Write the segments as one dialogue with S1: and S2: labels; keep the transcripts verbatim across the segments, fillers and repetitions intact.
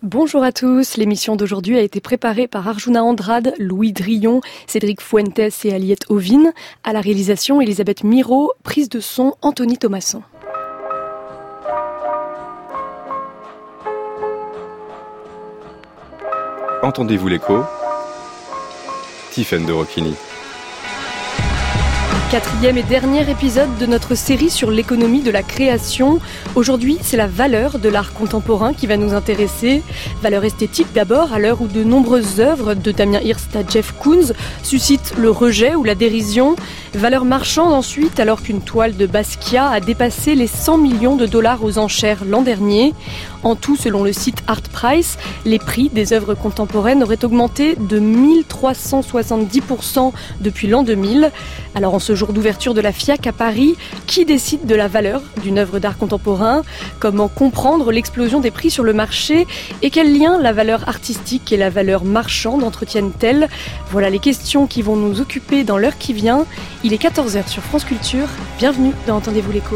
S1: Bonjour à tous, l'émission d'aujourd'hui a été préparée par Arjuna Andrade, Louis Drillon, Cédric Fuentes et Aliette Ovine. À la réalisation, Elisabeth Miro, prise de son, Anthony Thomasson.
S2: Entendez-vous l'écho ? Tiffaine de Rocchini.
S1: Quatrième et dernier épisode de notre série sur l'économie de la création. Aujourd'hui, c'est la valeur de l'art contemporain qui va nous intéresser. Valeur esthétique d'abord, à l'heure où de nombreuses œuvres, de Damien Hirst à Jeff Koons, suscitent le rejet ou la dérision. Valeur marchande ensuite, alors qu'une toile de Basquiat a dépassé les cent millions de dollars aux enchères l'an dernier. En tout, selon le site ArtPrice, les prix des œuvres contemporaines auraient augmenté de mille trois cent soixante-dix pour cent depuis l'an deux mille. Alors en ce jour d'ouverture de la FIAC à Paris, qui décide de la valeur d'une œuvre d'art contemporain ? Comment comprendre l'explosion des prix sur le marché ? Et quel lien la valeur artistique et la valeur marchande entretiennent-elles ? Voilà les questions qui vont nous occuper dans l'heure qui vient. Il est quatorze heures sur France Culture. Bienvenue dans Entendez-vous l'écho.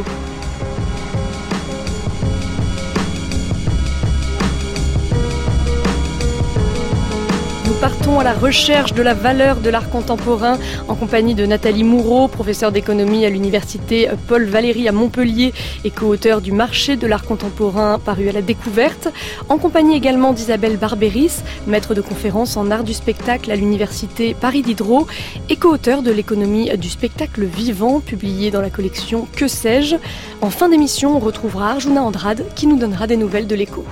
S1: Partons à la recherche de la valeur de l'art contemporain en compagnie de Nathalie Moureau, professeure d'économie à l'université Paul Valéry à Montpellier et co-auteure du marché de l'art contemporain paru à la Découverte, en compagnie également d'Isabelle Barbéris, maître de conférence en art du spectacle à l'université Paris Diderot et co-auteure de l'économie du spectacle vivant publié dans la collection Que sais-je. En fin d'émission, on retrouvera Arjuna Andrade qui nous donnera des nouvelles de l'écho.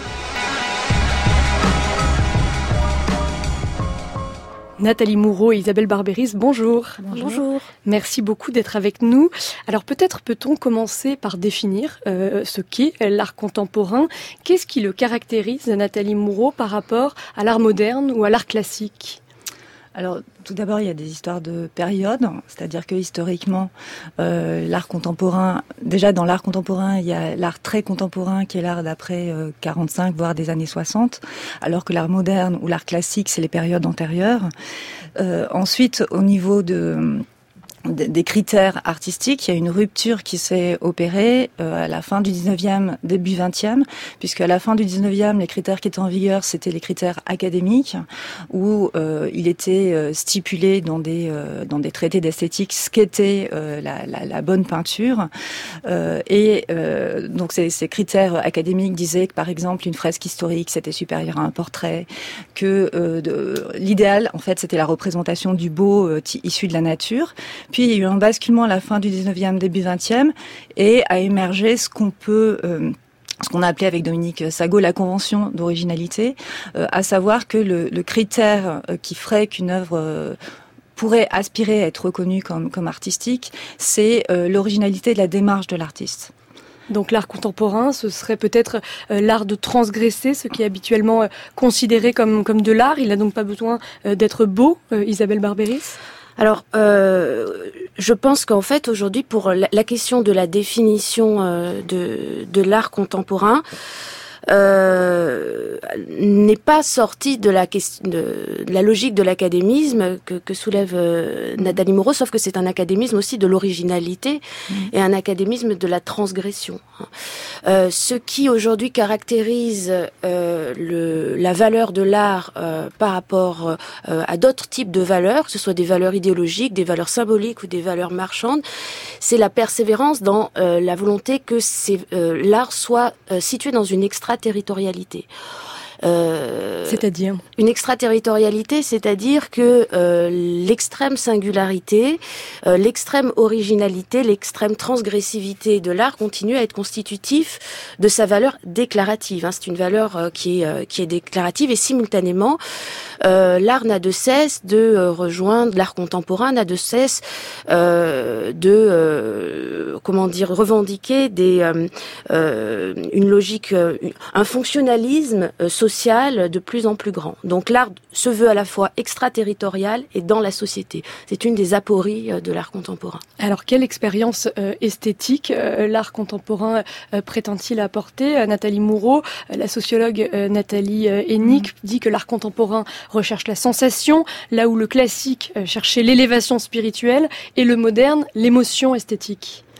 S1: Nathalie Moureau et Isabelle Barbéris, bonjour.
S3: Bonjour. Bonjour.
S1: Merci beaucoup d'être avec nous. Alors peut-être peut-on commencer par définir euh, ce qu'est l'art contemporain. Qu'est-ce qui le caractérise, Nathalie Moureau, par rapport à l'art moderne ou à l'art classique ?
S3: Alors, tout d'abord, il y a des histoires de période, c'est-à-dire que historiquement, euh, l'art contemporain, déjà dans l'art contemporain, il y a l'art très contemporain qui est l'art d'après euh, quarante-cinq, voire des années soixante, alors que l'art moderne ou l'art classique, c'est les périodes antérieures. Euh, ensuite, au niveau de... des critères artistiques, il y a une rupture qui s'est opérée euh, à la fin du dix-neuvième, début vingtième, puisque à la fin du dix-neuvième, les critères qui étaient en vigueur, c'était les critères académiques, où euh, il était euh, stipulé dans des euh, dans des traités d'esthétique ce qu'était euh, la, la, la bonne peinture, euh, et euh, donc ces, ces critères académiques disaient que par exemple une fresque historique c'était supérieur à un portrait, que euh, de, l'idéal en fait c'était la représentation du beau euh, t- issu de la nature. Puis il y a eu un basculement à la fin du dix-neuvième, début vingtième, et a émergé ce qu'on peut, euh, ce qu'on a appelé avec Dominique Sago la convention d'originalité, euh, à savoir que le, le critère qui ferait qu'une œuvre euh, pourrait aspirer à être reconnue comme, comme artistique, c'est euh, l'originalité de la démarche de l'artiste.
S1: Donc l'art contemporain, ce serait peut-être euh, l'art de transgresser ce qui est habituellement euh, considéré comme, comme de l'art. Il n'a donc pas besoin euh, d'être beau, euh, Isabelle Barbéris ?
S4: Alors, euh, je pense qu'en fait, aujourd'hui, pour la, la question de la définition euh, de, de l'art contemporain, euh, n'est pas sortie de la question, de, de la logique de l'académisme que, que soulève euh, Nathalie Moureau, sauf que c'est un académisme aussi de l'originalité mmh. et un académisme de la transgression. Euh, ce qui aujourd'hui caractérise euh, le, la valeur de l'art euh, par rapport euh, à d'autres types de valeurs, que ce soit des valeurs idéologiques, des valeurs symboliques ou des valeurs marchandes, c'est la persévérance dans euh, la volonté que c'est, euh, l'art soit euh, situé dans une extraterritorialité.
S1: Euh, c'est-à-dire
S4: une extraterritorialité, c'est-à-dire que euh, l'extrême singularité, euh, l'extrême originalité, l'extrême transgressivité de l'art continue à être constitutif de sa valeur déclarative. Hein. C'est une valeur euh, qui est euh, qui est déclarative et simultanément, euh, l'art n'a de cesse de euh, rejoindre l'art contemporain n'a de cesse euh, de euh, comment dire revendiquer des euh, euh, une logique, euh, un fonctionnalisme euh, social de plus en plus grand. Donc l'art se veut à la fois extraterritorial et dans la société. C'est une des apories de l'art contemporain.
S1: Alors quelle expérience euh, esthétique euh, l'art contemporain euh, prétend-il apporter ? euh, Nathalie Moureau, euh, la sociologue euh, Nathalie euh, Hennig mmh. dit que l'art contemporain recherche la sensation, là où le classique euh, cherchait l'élévation spirituelle et le moderne l'émotion esthétique.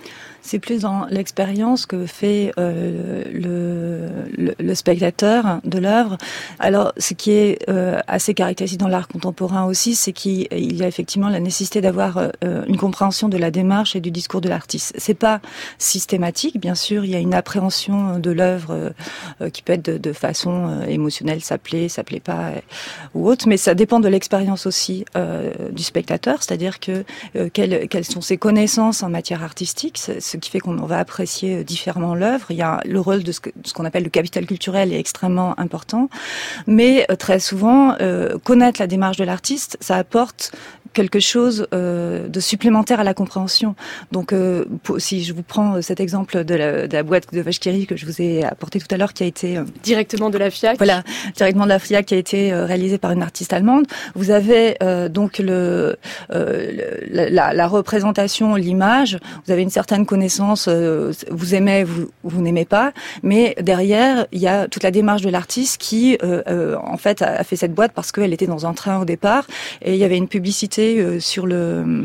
S3: C'est plus dans l'expérience que fait euh, le, le, le spectateur de l'œuvre. Alors, ce qui est euh, assez caractéristique dans l'art contemporain aussi, c'est qu'il y a effectivement la nécessité d'avoir euh, une compréhension de la démarche et du discours de l'artiste. C'est pas systématique, bien sûr. Il y a une appréhension de l'œuvre euh, qui peut être de, de façon euh, émotionnelle, ça plaît, ça plaît pas, euh, ou autre. Mais ça dépend de l'expérience aussi euh, du spectateur, c'est-à-dire que euh, quelles, quelles sont ses connaissances en matière artistique, ce qui fait qu'on va apprécier différemment l'œuvre. Il y a le rôle de ce, que, de ce qu'on appelle le capital culturel est extrêmement important, mais euh, très souvent, euh, connaître la démarche de l'artiste, ça apporte quelque chose euh, de supplémentaire à la compréhension. Donc, euh, pour, si je vous prends cet exemple de la, de la boîte de vache qui rit que je vous ai apporté tout à l'heure, qui a été euh,
S1: directement de la FIAC.
S3: Voilà, directement de la FIAC, qui a été euh, réalisée par une artiste allemande. Vous avez euh, donc le, euh, le la, la représentation, l'image. Vous avez une certaine connaissance. Euh, vous aimez, vous, vous n'aimez pas, mais derrière, il y a toute la démarche de l'artiste qui, euh, euh, en fait, a fait cette boîte parce qu'elle était dans un train au départ et il y avait une publicité sur le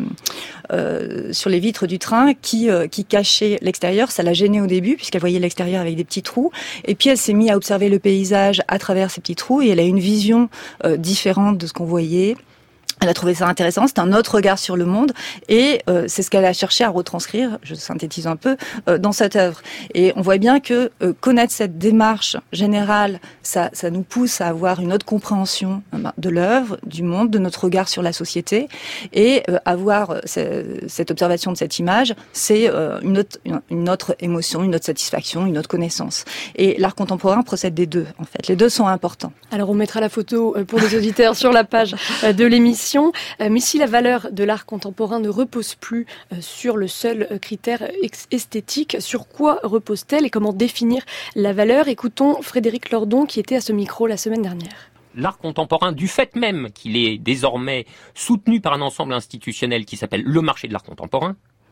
S3: euh, sur les vitres du train qui euh, qui cachait l'extérieur. Ça l'a gênée au début puisqu'elle voyait l'extérieur avec des petits trous, et puis elle s'est mise à observer le paysage à travers ces petits trous et elle a une vision euh, différente de ce qu'on voyait. Elle a trouvé ça intéressant, c'est un autre regard sur le monde, et euh, c'est ce qu'elle a cherché à retranscrire, je synthétise un peu, euh, dans cette œuvre. Et on voit bien que euh, connaître cette démarche générale, ça, ça nous pousse à avoir une autre compréhension euh, de l'œuvre, du monde, de notre regard sur la société, et euh, avoir euh, cette observation de cette image, c'est euh, une, autre, une autre émotion, une autre satisfaction, une autre connaissance. Et l'art contemporain procède des deux, en fait. Les deux sont importants.
S1: Alors on mettra la photo pour les auditeurs sur la page de l'émission. Mais si la valeur de l'art contemporain ne repose plus sur le seul critère esthétique, sur quoi repose-t-elle et comment définir la valeur ? Écoutons Frédéric Lordon qui était à ce micro la semaine dernière.
S5: L'art contemporain, du fait même qu'il est désormais soutenu par un ensemble institutionnel qui s'appelle le marché de l'art contemporain,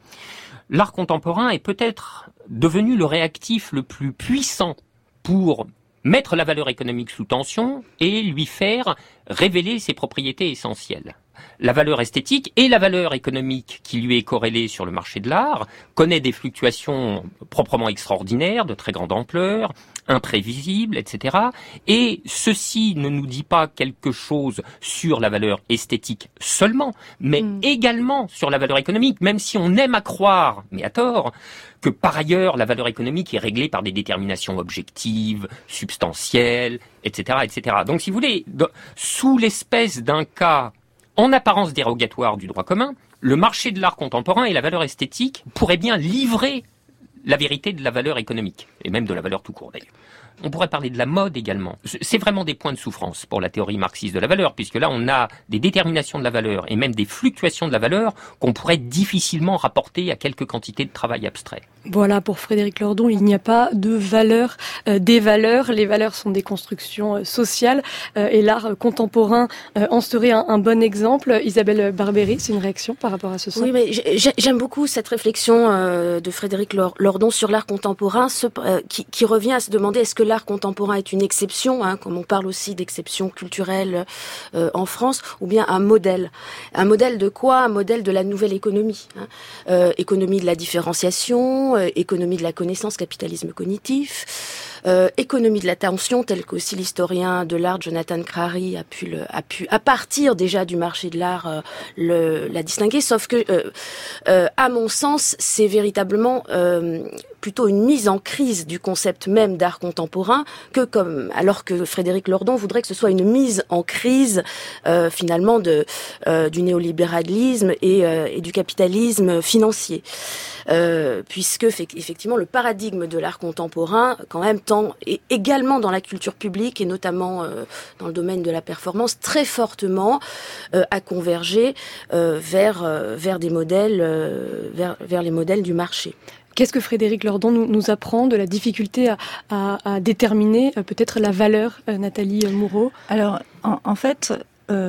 S5: l'art contemporain est peut-être devenu le réactif le plus puissant pour mettre la valeur économique sous tension et lui faire révéler ses propriétés essentielles. La valeur esthétique et la valeur économique qui lui est corrélée sur le marché de l'art connaît des fluctuations proprement extraordinaires, de très grande ampleur, imprévisibles, et cetera. Et ceci ne nous dit pas quelque chose sur la valeur esthétique seulement, mais mmh. également sur la valeur économique, même si on aime à croire, mais à tort, que par ailleurs la valeur économique est réglée par des déterminations objectives, substantielles, et cetera, et cetera. Donc si vous voulez, sous l'espèce d'un cas en apparence dérogatoire du droit commun, le marché de l'art contemporain et la valeur esthétique pourraient bien livrer la vérité de la valeur économique, et même de la valeur tout court d'ailleurs. On pourrait parler de la mode également. C'est vraiment des points de souffrance pour la théorie marxiste de la valeur, puisque là on a des déterminations de la valeur et même des fluctuations de la valeur qu'on pourrait difficilement rapporter à quelques quantités de travail abstrait.
S1: Voilà, pour Frédéric Lordon, il n'y a pas de valeur euh, des valeurs. Les valeurs sont des constructions euh, sociales euh, et l'art euh, contemporain euh, en serait un, un bon exemple. Isabelle Barberi, c'est une réaction par rapport à ce soir ?
S4: Oui, mais j'aime beaucoup cette réflexion euh, de Frédéric Lordon sur l'art contemporain, ce, euh, qui, qui revient à se demander est-ce que l'art contemporain est une exception, hein, comme on parle aussi d'exception culturelle euh, en France, ou bien un modèle. Un modèle de quoi ? Un modèle de la nouvelle économie. Hein. Euh, économie de la différenciation, euh, économie de la connaissance, capitalisme cognitif, euh, économie de l'attention, tel qu'aussi l'historien de l'art Jonathan Crary a pu, le, a pu à partir déjà du marché de l'art, euh, le, la distinguer, sauf que, euh, euh, à mon sens, c'est véritablement euh, plutôt une mise en crise du concept même d'art contemporain, que comme alors que Frédéric Lordon voudrait que ce soit une mise en crise euh, finalement de euh, du néolibéralisme et, euh, et du capitalisme financier, euh, puisque effectivement le paradigme de l'art contemporain quand même tend et également dans la culture publique et notamment euh, dans le domaine de la performance très fortement euh, à converger euh, vers euh, vers des modèles euh, vers vers les modèles du marché.
S1: Qu'est-ce que Frédéric Lordon nous, nous apprend de la difficulté à, à, à déterminer euh, peut-être la valeur, euh, Nathalie Moureau ?
S3: Alors, en, en fait, euh,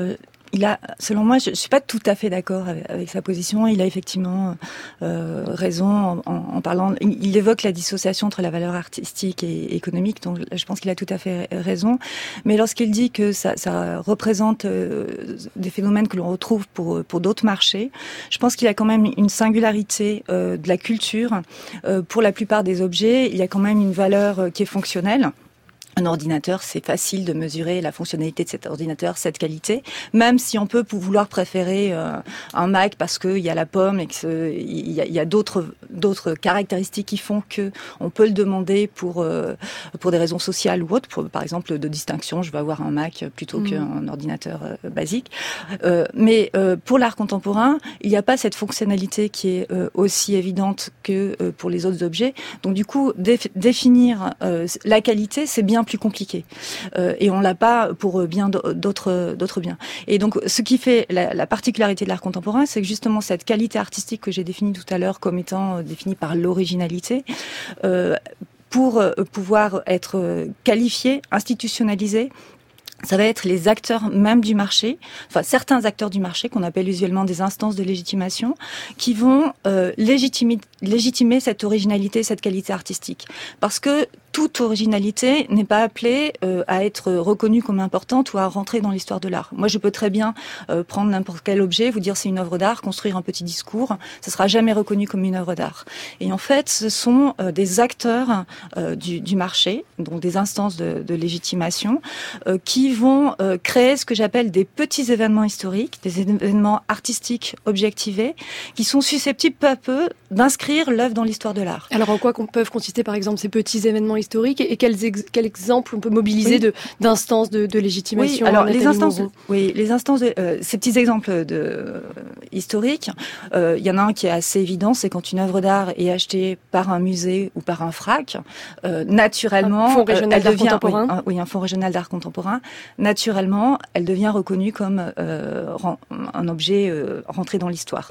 S3: il a, selon moi, je, je suis pas tout à fait d'accord avec, avec sa position. Il a effectivement euh, raison en, en, en parlant. Il, il évoque la dissociation entre la valeur artistique et économique. Donc, je pense qu'il a tout à fait raison. Mais lorsqu'il dit que ça, ça représente euh, des phénomènes que l'on retrouve pour pour d'autres marchés, je pense qu'il y a quand même une singularité euh, de la culture. Euh, pour la plupart des objets, il y a quand même une valeur euh, qui est fonctionnelle. Un ordinateur, c'est facile de mesurer la fonctionnalité de cet ordinateur, cette qualité, même si on peut vouloir préférer euh, un Mac parce qu'il y a la pomme et qu'il y a, y a d'autres, d'autres caractéristiques qui font que on peut le demander pour, euh, pour des raisons sociales ou autres, pour, par exemple de distinction, je veux avoir un Mac plutôt mmh. qu'un ordinateur euh, basique. Euh, mais euh, pour l'art contemporain, il n'y a pas cette fonctionnalité qui est euh, aussi évidente que euh, pour les autres objets. Donc du coup, déf- définir euh, la qualité, c'est bien plus compliqué euh, et on l'a pas pour bien d'autres d'autres biens. Et donc ce qui fait la, la particularité de l'art contemporain, c'est que justement cette qualité artistique que j'ai définie tout à l'heure comme étant euh, définie par l'originalité, euh, pour euh, pouvoir être euh, qualifiée, institutionnalisée, ça va être les acteurs même du marché, enfin certains acteurs du marché qu'on appelle usuellement des instances de légitimation, qui vont euh, légitimer, légitimer cette originalité, cette qualité artistique. Parce que toute originalité n'est pas appelée euh, à être reconnue comme importante ou à rentrer dans l'histoire de l'art. Moi, je peux très bien euh, prendre n'importe quel objet, vous dire c'est une œuvre d'art, construire un petit discours, ça sera jamais reconnu comme une œuvre d'art. Et en fait, ce sont euh, des acteurs euh, du, du marché, donc des instances de, de légitimation, euh, qui vont euh, créer ce que j'appelle des petits événements historiques, des événements artistiques objectivés, qui sont susceptibles peu à peu d'inscrire l'œuvre dans l'histoire de l'art.
S1: Alors en quoi peuvent consister par exemple ces petits événements historiques et quels, ex- quels exemples on peut mobiliser oui. de, d'instances de, de légitimation?
S3: Oui, alors les instances, oui, les instances, de, euh, ces petits exemples de, euh, historiques, il euh, y en a un qui est assez évident, c'est quand une œuvre d'art est achetée par un musée ou par un FRAC, euh, naturellement,
S1: un fonds régional
S3: euh, elle
S1: d'art
S3: devient,
S1: contemporain.
S3: Oui un, oui, un fonds régional d'art contemporain. Naturellement, elle devient reconnue comme euh, un objet euh, rentré dans l'histoire.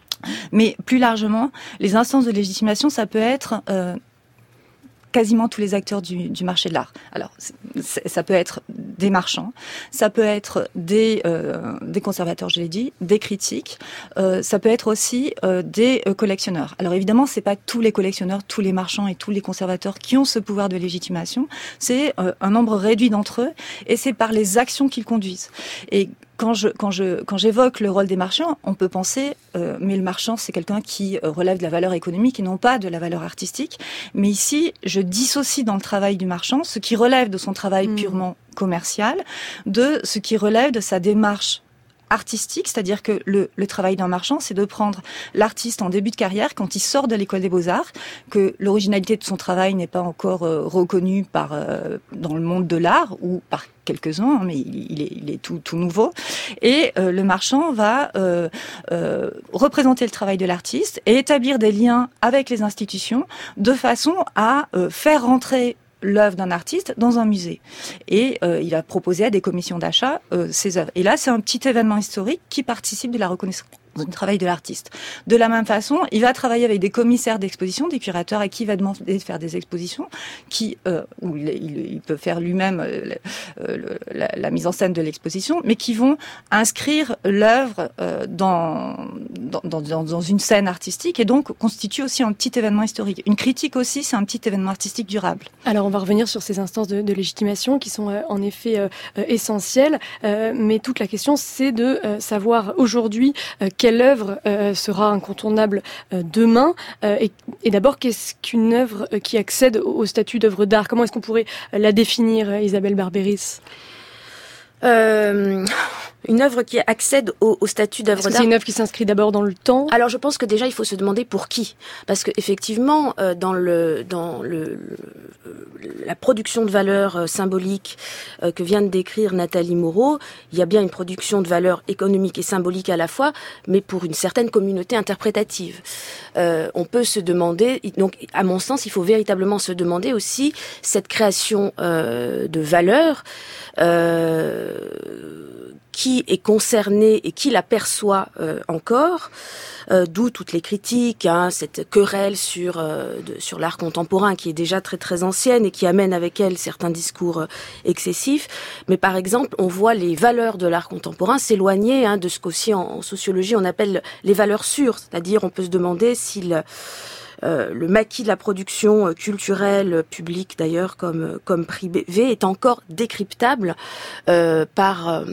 S3: Mais plus largement, les instances de légitimation, ça peut être euh, quasiment tous les acteurs du, du marché de l'art. Alors, c'est, ça peut être des marchands, ça peut être des, euh, des conservateurs, je l'ai dit, des critiques, euh, ça peut être aussi euh, des euh, collectionneurs. Alors évidemment, c'est pas tous les collectionneurs, tous les marchands et tous les conservateurs qui ont ce pouvoir de légitimation, c'est euh, un nombre réduit d'entre eux, et c'est par les actions qu'ils conduisent. Et Quand je quand je quand j'évoque le rôle des marchands, on peut penser, euh, mais le marchand c'est quelqu'un qui relève de la valeur économique et non pas de la valeur artistique. Mais ici, je dissocie dans le travail du marchand ce qui relève de son travail mmh. purement commercial, de ce qui relève de sa démarche artistique, c'est-à-dire que le, le travail d'un marchand, c'est de prendre l'artiste en début de carrière, quand il sort de l'école des beaux-arts, que l'originalité de son travail n'est pas encore euh, reconnue par euh, dans le monde de l'art ou par quelques-uns, mais il, il, est, il est tout, tout nouveau. Et euh, le marchand va euh, euh, représenter le travail de l'artiste et établir des liens avec les institutions de façon à euh, faire rentrer l'œuvre d'un artiste dans un musée. Et euh, il va proposer à des commissions d'achat euh, ses œuvres. Et là, c'est un petit événement historique qui participe de la reconnaissance du travail de l'artiste. De la même façon, il va travailler avec des commissaires d'exposition, des curateurs à qui il va demander de faire des expositions, qui, euh, où il, il, il peut faire lui-même euh, le, la, la mise en scène de l'exposition, mais qui vont inscrire l'œuvre euh, dans, dans, dans, dans une scène artistique et donc constitue aussi un petit événement historique. Une critique aussi, c'est un petit événement artistique durable.
S1: Alors on va revenir sur ces instances de, de légitimation qui sont euh, en effet euh, essentielles, euh, mais toute la question c'est de euh, savoir aujourd'hui euh, quelle œuvre euh, sera incontournable euh, demain euh, et, et d'abord qu'est-ce qu'une œuvre euh, qui accède au, au statut d'œuvre d'art? Comment est-ce qu'on pourrait euh, la définir, euh, Isabelle Barberis?
S4: Euh, une œuvre qui accède au, au statut d'œuvre
S1: Est-ce que
S4: d'art.
S1: C'est une œuvre qui s'inscrit d'abord dans le temps.
S4: Alors je pense que déjà il faut se demander pour qui, parce que effectivement euh, dans le dans le, le la production de valeur euh, symbolique euh, que vient de décrire Nathalie Moreau, il y a bien une production de valeur économique et symbolique à la fois, mais pour une certaine communauté interprétative. Euh, on peut se demander, donc à mon sens, il faut véritablement se demander aussi cette création euh, de valeur. Euh, qui est concerné et qui la perçoit euh, encore. Euh, d'où toutes les critiques, hein, cette querelle sur euh, de, sur l'art contemporain qui est déjà très très ancienne et qui amène avec elle certains discours euh, excessifs. Mais par exemple, on voit les valeurs de l'art contemporain s'éloigner hein, de ce qu'aussi en, en sociologie on appelle les valeurs sûres, c'est-à-dire on peut se demander si le, euh, le maquis de la production culturelle publique d'ailleurs comme comme privé est encore décryptable euh, par euh,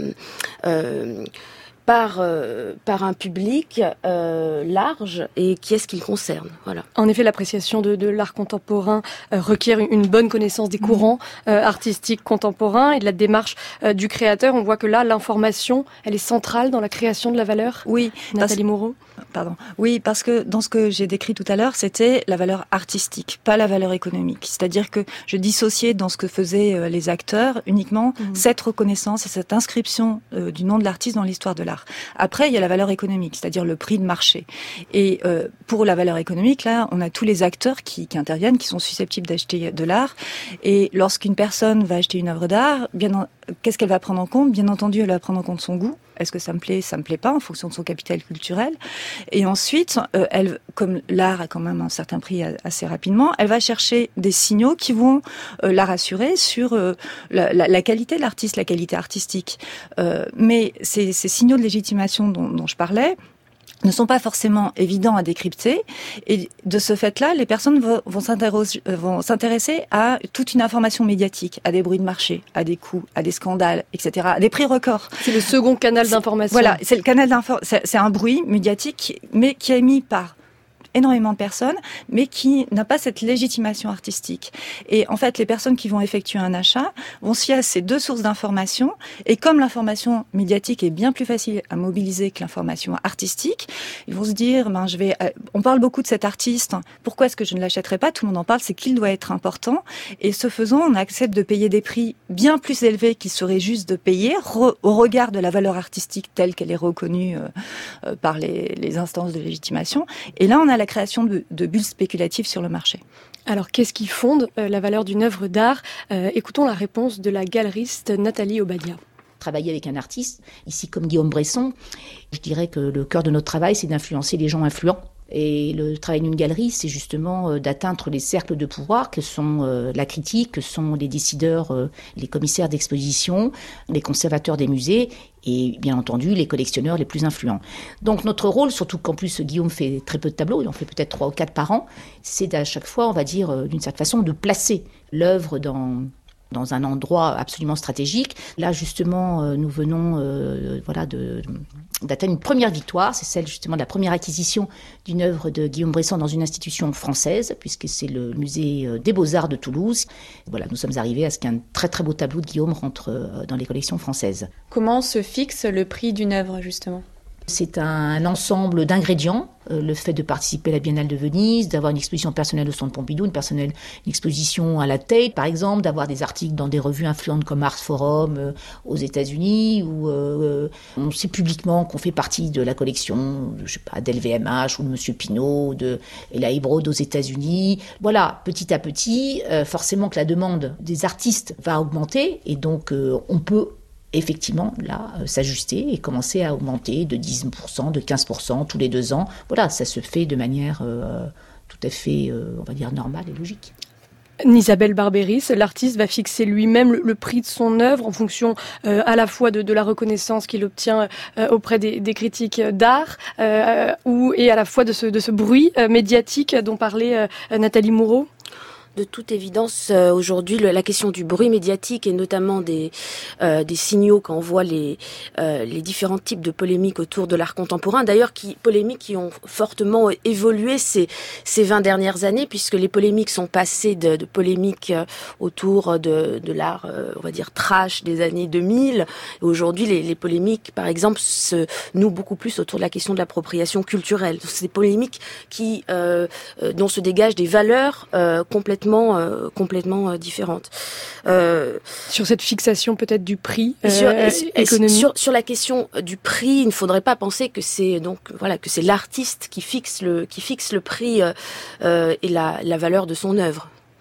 S4: euh, par euh, par un public euh, large et qui est-ce qu'il concerne. Voilà.
S1: En effet, l'appréciation de, de l'art contemporain euh, requiert une bonne connaissance des courants euh, artistiques contemporains et de la démarche euh, du créateur. On voit que là, l'information, elle est centrale dans la création de la valeur.
S3: Oui,
S1: Nathalie Moreau.
S3: Pardon. Oui, parce que dans ce que j'ai décrit tout à l'heure, c'était la valeur artistique, pas la valeur économique. C'est-à-dire que je dissociais dans ce que faisaient euh, les acteurs uniquement mmh. cette reconnaissance et cette inscription euh, du nom de l'artiste dans l'histoire de l'art. Après, il y a la valeur économique, c'est-à-dire le prix de marché. Et euh, pour la valeur économique, là, on a tous les acteurs qui, qui interviennent, qui sont susceptibles d'acheter de l'art. Et lorsqu'une personne va acheter une œuvre d'art, bien en... qu'est-ce qu'elle va prendre en compte ? Bien entendu, elle va prendre en compte son goût. Est-ce que ça me plaît, ça me plaît pas, en fonction de son capital culturel. Et ensuite, euh, elle, comme l'art a quand même un certain prix assez rapidement, elle va chercher des signaux qui vont euh, la rassurer sur euh, la, la, la qualité de l'artiste, la qualité artistique. Euh, mais ces, ces signaux de légitimation dont, dont je parlais ne sont pas forcément évidents à décrypter, et de ce fait-là, les personnes vont, vont, vont s'intéresser à toute une information médiatique, à des bruits de marché, à des coûts, à des scandales, et cetera, à des prix records.
S1: C'est le second canal d'information.
S3: Voilà, c'est le canal d'information, c'est, c'est un bruit médiatique, mais qui est émis par énormément de personnes, mais qui n'a pas cette légitimation artistique. Et en fait, les personnes qui vont effectuer un achat vont se fier à ces deux sources d'information, et comme l'information médiatique est bien plus facile à mobiliser que l'information artistique, ils vont se dire, ben, je vais, on parle beaucoup de cet artiste, pourquoi est-ce que je ne l'achèterai pas ? Tout le monde en parle, c'est qu'il doit être important, et ce faisant, on accepte de payer des prix bien plus élevés qu'il serait juste de payer, re, au regard de la valeur artistique telle qu'elle est reconnue euh, euh, par les, les instances de légitimation. Et là, on a la création de, de bulles spéculatives sur le marché.
S1: Alors, qu'est-ce qui fonde euh, la valeur d'une œuvre d'art ? euh, Écoutons la réponse de la galeriste Nathalie Obadia.
S6: Travailler avec un artiste, ici comme Guillaume Bresson, je dirais que le cœur de notre travail, c'est d'influencer les gens influents. Et le travail d'une galerie, c'est justement euh, d'atteindre les cercles de pouvoir que sont euh, la critique, que sont les décideurs, euh, les commissaires d'exposition, les conservateurs des musées et bien entendu les collectionneurs les plus influents. Donc notre rôle, surtout qu'en plus Guillaume fait très peu de tableaux, il en fait peut-être trois ou quatre par an, c'est à chaque fois, on va dire, euh, d'une certaine façon, de placer l'œuvre dans... dans un endroit absolument stratégique. Là, justement, euh, nous venons euh, voilà, de, d'atteindre une première victoire. C'est celle, justement, de la première acquisition d'une œuvre de Guillaume Bresson dans une institution française, puisque c'est le musée des Beaux-Arts de Toulouse. Voilà, nous sommes arrivés à ce qu'un très, très beau tableau de Guillaume rentre euh, dans les collections françaises.
S7: Comment se fixe le prix d'une œuvre, justement ?
S6: C'est un ensemble d'ingrédients, euh, le fait de participer à la Biennale de Venise, d'avoir une exposition personnelle au Centre Pompidou, une, personnelle, une exposition à la Tate, par exemple, d'avoir des articles dans des revues influentes comme Art Forum euh, aux États-Unis, où euh, on sait publiquement qu'on fait partie de la collection, je sais pas, d'L V M H ou de Monsieur Pinault, de Ella Ibrod aux États-Unis. Voilà, petit à petit, euh, forcément que la demande des artistes va augmenter, et donc euh, on peut effectivement, là, euh, s'ajuster et commencer à augmenter de dix pour cent, de quinze pour cent tous les deux ans. Voilà, ça se fait de manière euh, tout à fait, euh, on va dire, normale et logique.
S1: Isabelle Barberis, l'artiste va fixer lui-même le, le prix de son œuvre en fonction euh, à la fois de, de la reconnaissance qu'il obtient euh, auprès des, des critiques d'art euh, ou, et à la fois de ce, de ce bruit euh, médiatique dont parlait euh, Nathalie Moreau.
S4: De toute évidence, euh, aujourd'hui, le, la question du bruit médiatique et notamment des euh, des signaux qu'envoient les euh, les différents types de polémiques autour de l'art contemporain. D'ailleurs, qui polémiques qui ont fortement évolué ces ces vingt dernières années, puisque les polémiques sont passées de, de polémiques autour de de l'art, euh, on va dire trash des années deux mille. Et aujourd'hui, les, les polémiques, par exemple, se nouent beaucoup plus autour de la question de l'appropriation culturelle. C'est des polémiques qui euh, dont se dégagent des valeurs euh, complètement Euh, complètement euh, différentes. Euh,
S1: sur cette fixation peut-être du prix euh,
S4: sur,
S1: économique.
S4: Sur, sur la question du prix, il ne faudrait pas penser que c'est donc voilà que c'est l'artiste qui fixe le qui fixe le prix euh, et la, la valeur de son œuvre.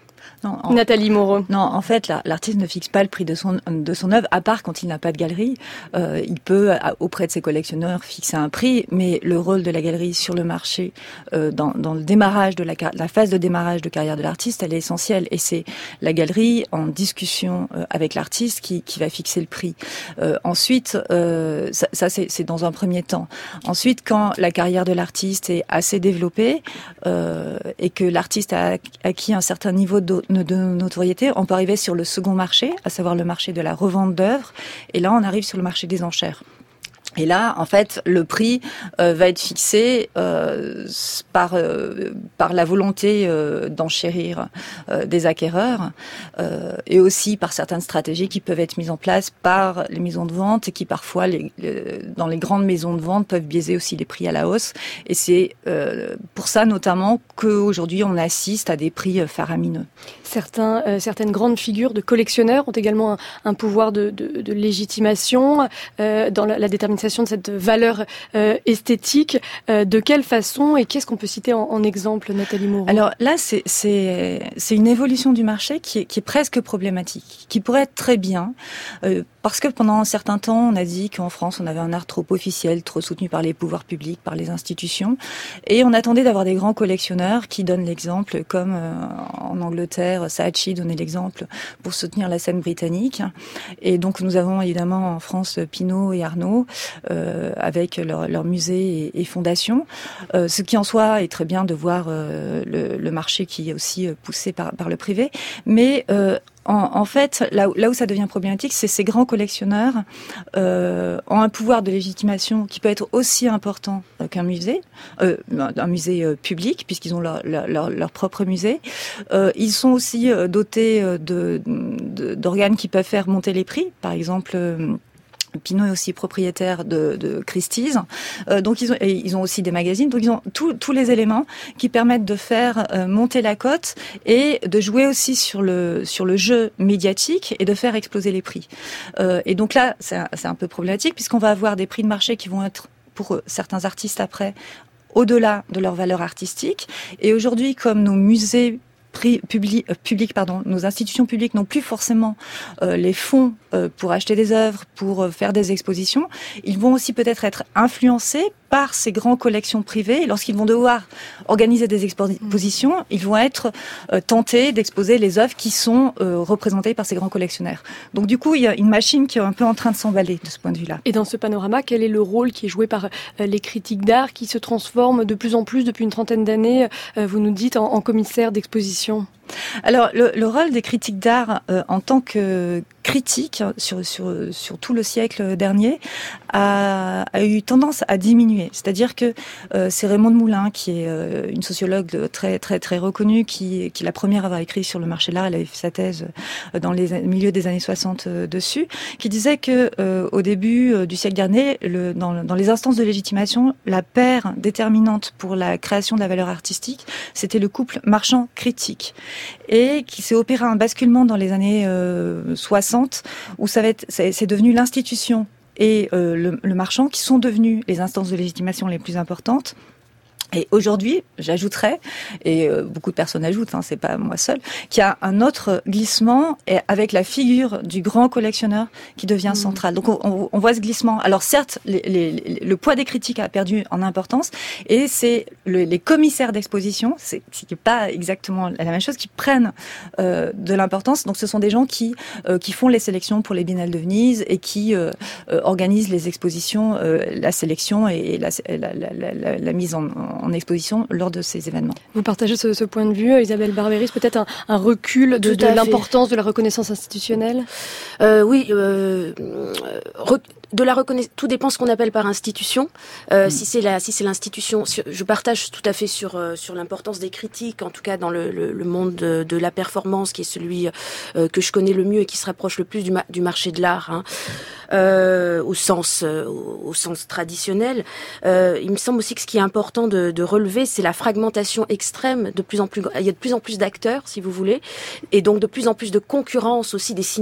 S3: Non, en...
S1: Nathalie Moreau.
S3: Non, en fait, la, l'artiste ne fixe pas le prix de son de son œuvre, à part quand il n'a pas de galerie. Euh, il peut, auprès de ses collectionneurs, fixer un prix, mais le rôle de la galerie sur le marché, euh, dans, dans le démarrage de la, la phase de démarrage de carrière de l'artiste, elle est essentielle. Et c'est la galerie, en discussion euh, avec l'artiste, qui, qui va fixer le prix. Euh, ensuite, euh, ça, ça c'est, c'est dans un premier temps. Ensuite, quand la carrière de l'artiste est assez développée euh, et que l'artiste a acquis un certain niveau de de notoriété, on peut arriver sur le second marché, à savoir le marché de la revente d'œuvres, et là on arrive sur le marché des enchères. Et là, en fait, le prix euh, va être fixé euh, par euh, par la volonté euh, d'enchérir euh, des acquéreurs euh, et aussi par certaines stratégies qui peuvent être mises en place par les maisons de vente et qui parfois, les, les, dans les grandes maisons de vente, peuvent biaiser aussi les prix à la hausse. Et c'est euh, pour ça notamment qu'aujourd'hui on assiste à des prix faramineux.
S1: Certains, euh, certaines grandes figures de collectionneurs ont également un, un pouvoir de, de, de légitimation euh, dans la, la détermination de cette valeur euh, esthétique. Euh, de quelle façon et qu'est-ce qu'on peut citer en, en exemple, Nathalie Moreau ?
S3: Alors là, c'est, c'est, c'est une évolution du marché qui est, qui est presque problématique, qui pourrait être très bien, euh, parce que pendant un certain temps, on a dit qu'en France, on avait un art trop officiel, trop soutenu par les pouvoirs publics, par les institutions, et on attendait d'avoir des grands collectionneurs qui donnent l'exemple, comme euh, en Angleterre, Saatchi donnait l'exemple pour soutenir la scène britannique. Et donc nous avons évidemment en France Pinault et Arnaud, Euh, avec leur, leur musée et, et fondation, euh, ce qui en soi est très bien de voir euh, le, le marché qui est aussi poussé par, par le privé, mais euh, En, en fait, là où, là où ça devient problématique, c'est ces grands collectionneurs euh, ont un pouvoir de légitimation qui peut être aussi important qu'un musée, euh, un musée euh, public, puisqu'ils ont leur, leur, leur, leur propre musée. Euh, ils sont aussi euh, dotés de, de, d'organes qui peuvent faire monter les prix, par exemple. Euh, Pinault est aussi propriétaire de, de Christie's, euh, donc ils ont, et ils ont aussi des magazines, donc ils ont tous les éléments qui permettent de faire euh, monter la cote et de jouer aussi sur le sur le jeu médiatique et de faire exploser les prix. Euh, et donc là, c'est un, c'est un peu problématique puisqu'on va avoir des prix de marché qui vont être pour certains artistes après au-delà de leur valeur artistique. Et aujourd'hui, comme nos musées Public, public, pardon, nos institutions publiques n'ont plus forcément euh, les fonds euh, pour acheter des œuvres, pour euh, faire des expositions. Ils vont aussi peut-être être influencés par ces grandes collections privées. Et lorsqu'ils vont devoir organiser des expositions, mmh. ils vont être euh, tentés d'exposer les œuvres qui sont euh, représentées par ces grands collectionneurs. Donc du coup, il y a une machine qui est un peu en train de s'emballer de ce point de vue-là.
S1: Et dans ce panorama, quel est le rôle qui est joué par euh, les critiques d'art qui se transforment de plus en plus depuis une trentaine d'années, euh, vous nous dites, en, en commissaires d'exposition ?
S3: Alors, le, le rôle des critiques d'art euh, en tant que critique sur, sur, sur tout le siècle dernier a, a eu tendance à diminuer. C'est-à-dire que euh, c'est Raymond de Moulin, qui est euh, une sociologue très très très reconnue, qui, qui est la première à avoir écrit sur le marché de l'art. Elle avait fait sa thèse dans les milieux des années soixante euh, dessus, qui disait que euh, au début euh, du siècle dernier, le, dans, dans les instances de légitimation, la paire déterminante pour la création de la valeur artistique, c'était le couple marchand-critique, et qui s'est opéré un basculement dans les années euh, soixante, où ça va être, c'est, c'est devenu l'institution et euh, le, le marchand qui sont devenus les instances de légitimation les plus importantes. Et aujourd'hui, j'ajouterais, et euh, beaucoup de personnes ajoutent, hein, c'est pas moi seule, qu'il y a un autre glissement avec la figure du grand collectionneur qui devient mmh. central. Donc on, on, on voit ce glissement. Alors certes, les, les, les, le poids des critiques a perdu en importance, et c'est le, les commissaires d'exposition, c'est, c'est pas exactement la même chose, qui prennent euh, de l'importance. Donc ce sont des gens qui euh, qui font les sélections pour les biennales de Venise et qui euh, euh, organisent les expositions, euh, la sélection et la, la, la, la, la mise en, en en exposition lors de ces événements.
S1: Vous partagez ce, ce point de vue, Isabelle Barberis, peut-être un, un recul de, de l'importance de la reconnaissance institutionnelle ?
S4: euh, Oui, euh, re, de la reconnaissance, tout dépend ce qu'on appelle par institution. Euh, mmh. Si c'est la, si c'est l'institution, je partage tout à fait sur euh, sur l'importance des critiques, en tout cas dans le, le, le monde de, de la performance, qui est celui euh, que je connais le mieux et qui se rapproche le plus du, ma, du marché de l'art, hein, euh, au sens euh, au, au sens traditionnel. Euh, il me semble aussi que ce qui est important de, de relever, c'est la fragmentation extrême. De plus en plus, il y a de plus en plus d'acteurs, si vous voulez, et donc de plus en plus de concurrence aussi des signaux.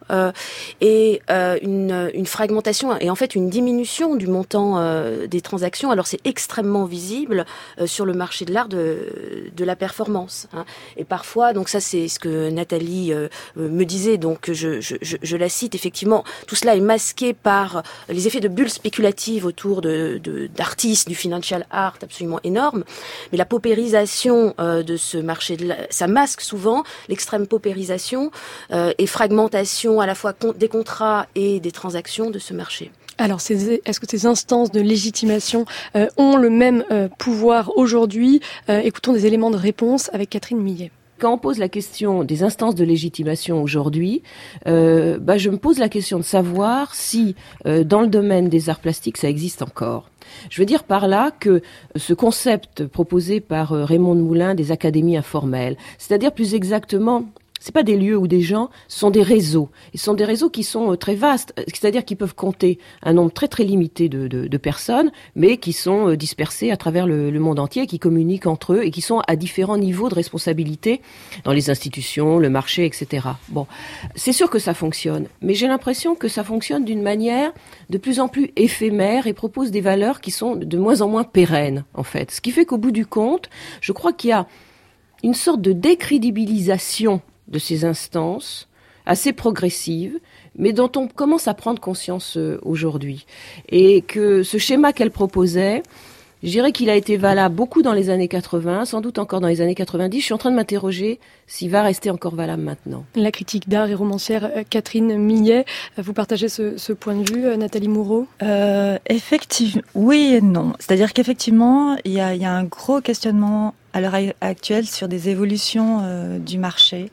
S4: euh, et euh, une, une fragmentation et en fait une diminution du montant euh, des transactions. Alors c'est extrêmement visible euh, sur le marché de l'art de, de la performance. Hein. Et parfois, donc ça c'est ce que Nathalie euh, me disait, donc je, je, je, je la cite, effectivement, tout cela est masqué par les effets de bulles spéculatives autour de, de, d'artistes, du financial art absolument énorme. Mais la paupérisation euh, de ce marché, de la, ça masque souvent l'extrême paupérisation euh, et fragmentation à la fois des contrats et des transactions de ce marché.
S1: Alors, ces, est-ce que ces instances de légitimation euh, ont le même euh, pouvoir aujourd'hui ? euh, Écoutons des éléments de réponse avec Catherine Millet.
S8: Quand on pose la question des instances de légitimation aujourd'hui, euh, bah, je me pose la question de savoir si, euh, dans le domaine des arts plastiques, ça existe encore. Je veux dire par là que ce concept proposé par Raymond de Moulin des académies informelles, c'est-à-dire plus exactement... c'est pas des lieux ou des gens, ce sont des réseaux. Et ce sont des réseaux qui sont très vastes, c'est-à-dire qu'ils peuvent compter un nombre très très limité de, de, de personnes, mais qui sont dispersées à travers le, le monde entier, qui communiquent entre eux et qui sont à différents niveaux de responsabilité dans les institutions, le marché, et cetera. Bon, c'est sûr que ça fonctionne, mais j'ai l'impression que ça fonctionne d'une manière de plus en plus éphémère et propose des valeurs qui sont de moins en moins pérennes, en fait. Ce qui fait qu'au bout du compte, je crois qu'il y a une sorte de décrédibilisation de ces instances assez progressives, mais dont on commence à prendre conscience euh, aujourd'hui. Et que ce schéma qu'elle proposait, je dirais qu'il a été valable beaucoup dans les années quatre-vingts, sans doute encore dans les années quatre-vingt-dix. Je suis en train de m'interroger s'il va rester encore valable maintenant.
S1: La critique d'art et romancière Catherine Millet, vous partagez ce, ce point de vue, Nathalie Moureau ?
S3: euh, Effectivement, oui et non. C'est-à-dire qu'effectivement, il y a, il y a un gros questionnement à l'heure actuelle sur des évolutions euh, du marché.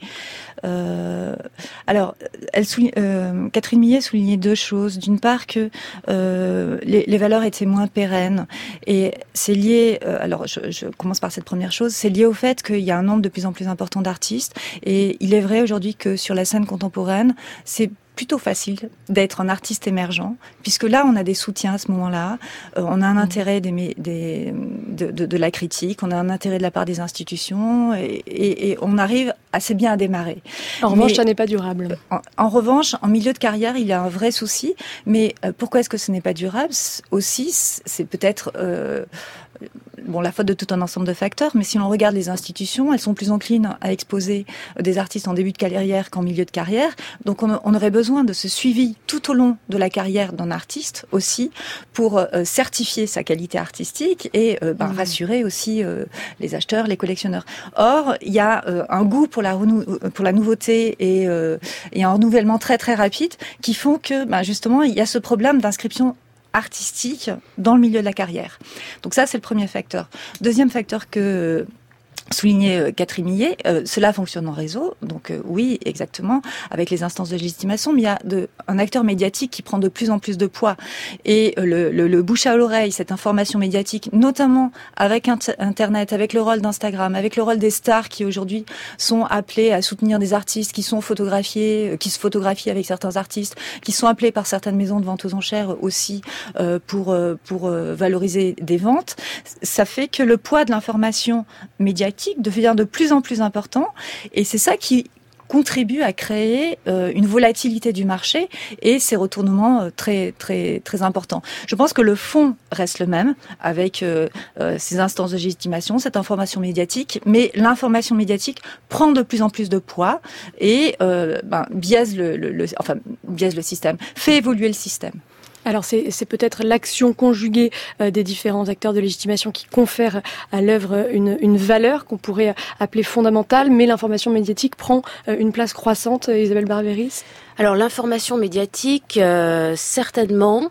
S3: Euh, alors, elle souligne, euh, Catherine Millet soulignait deux choses. D'une part que euh, les, les valeurs étaient moins pérennes, et c'est lié. Euh, alors, je, je commence par cette première chose. C'est lié au fait qu'il y a un nombre de plus en plus important d'artistes, et il est vrai aujourd'hui que sur la scène contemporaine, c'est plutôt facile d'être un artiste émergent, puisque là, on a des soutiens à ce moment-là, euh, on a un intérêt des, des, de, de, de la critique, on a un intérêt de la part des institutions, et, et, et on arrive assez bien à démarrer.
S1: En mais, revanche, ça n'est pas durable.
S3: En, en revanche, en milieu de carrière, il y a un vrai souci, mais euh, pourquoi est-ce que ce n'est pas durable ? Aussi, c'est peut-être... Euh, bon, la faute de tout un ensemble de facteurs, mais si l'on regarde les institutions, elles sont plus enclines à exposer des artistes en début de carrière qu'en milieu de carrière. Donc on, on aurait besoin de ce suivi tout au long de la carrière d'un artiste aussi, pour euh, certifier sa qualité artistique et euh, ben, mmh. rassurer aussi euh, les acheteurs, les collectionneurs. Or, il y a euh, un goût pour la, renou- pour la nouveauté et, euh, et un renouvellement très très rapide qui font que ben, justement il y a ce problème d'inscription artistique dans le milieu de la carrière. Donc ça, c'est le premier facteur. Deuxième facteur que soulignait Catherine Millet, euh, cela fonctionne en réseau, donc euh, oui, exactement, avec les instances de légitimation, mais il y a de, un acteur médiatique qui prend de plus en plus de poids. Et euh, le, le, le bouche à l'oreille, cette information médiatique, notamment avec int- Internet, avec le rôle d'Instagram, avec le rôle des stars qui aujourd'hui sont appelés à soutenir des artistes, qui sont photographiés, euh, qui se photographient avec certains artistes, qui sont appelés par certaines maisons de vente aux enchères aussi euh, pour, euh, pour euh, valoriser des ventes. Ça fait que le poids de l'information médiatique devient de plus en plus important, et c'est ça qui contribue à créer euh, une volatilité du marché et ces retournements euh, très très très importants. Je pense que le fond reste le même avec euh, euh, ces instances de légitimation, cette information médiatique, mais l'information médiatique prend de plus en plus de poids et euh, ben, biaise le, le, le enfin biaise le système, fait évoluer le système.
S1: Alors c'est, c'est peut-être l'action conjuguée euh, des différents acteurs de légitimation qui confère à l'œuvre une, une valeur qu'on pourrait appeler fondamentale, mais l'information médiatique prend euh, une place croissante. Isabelle Barberis ?
S4: Alors l'information médiatique, euh, certainement.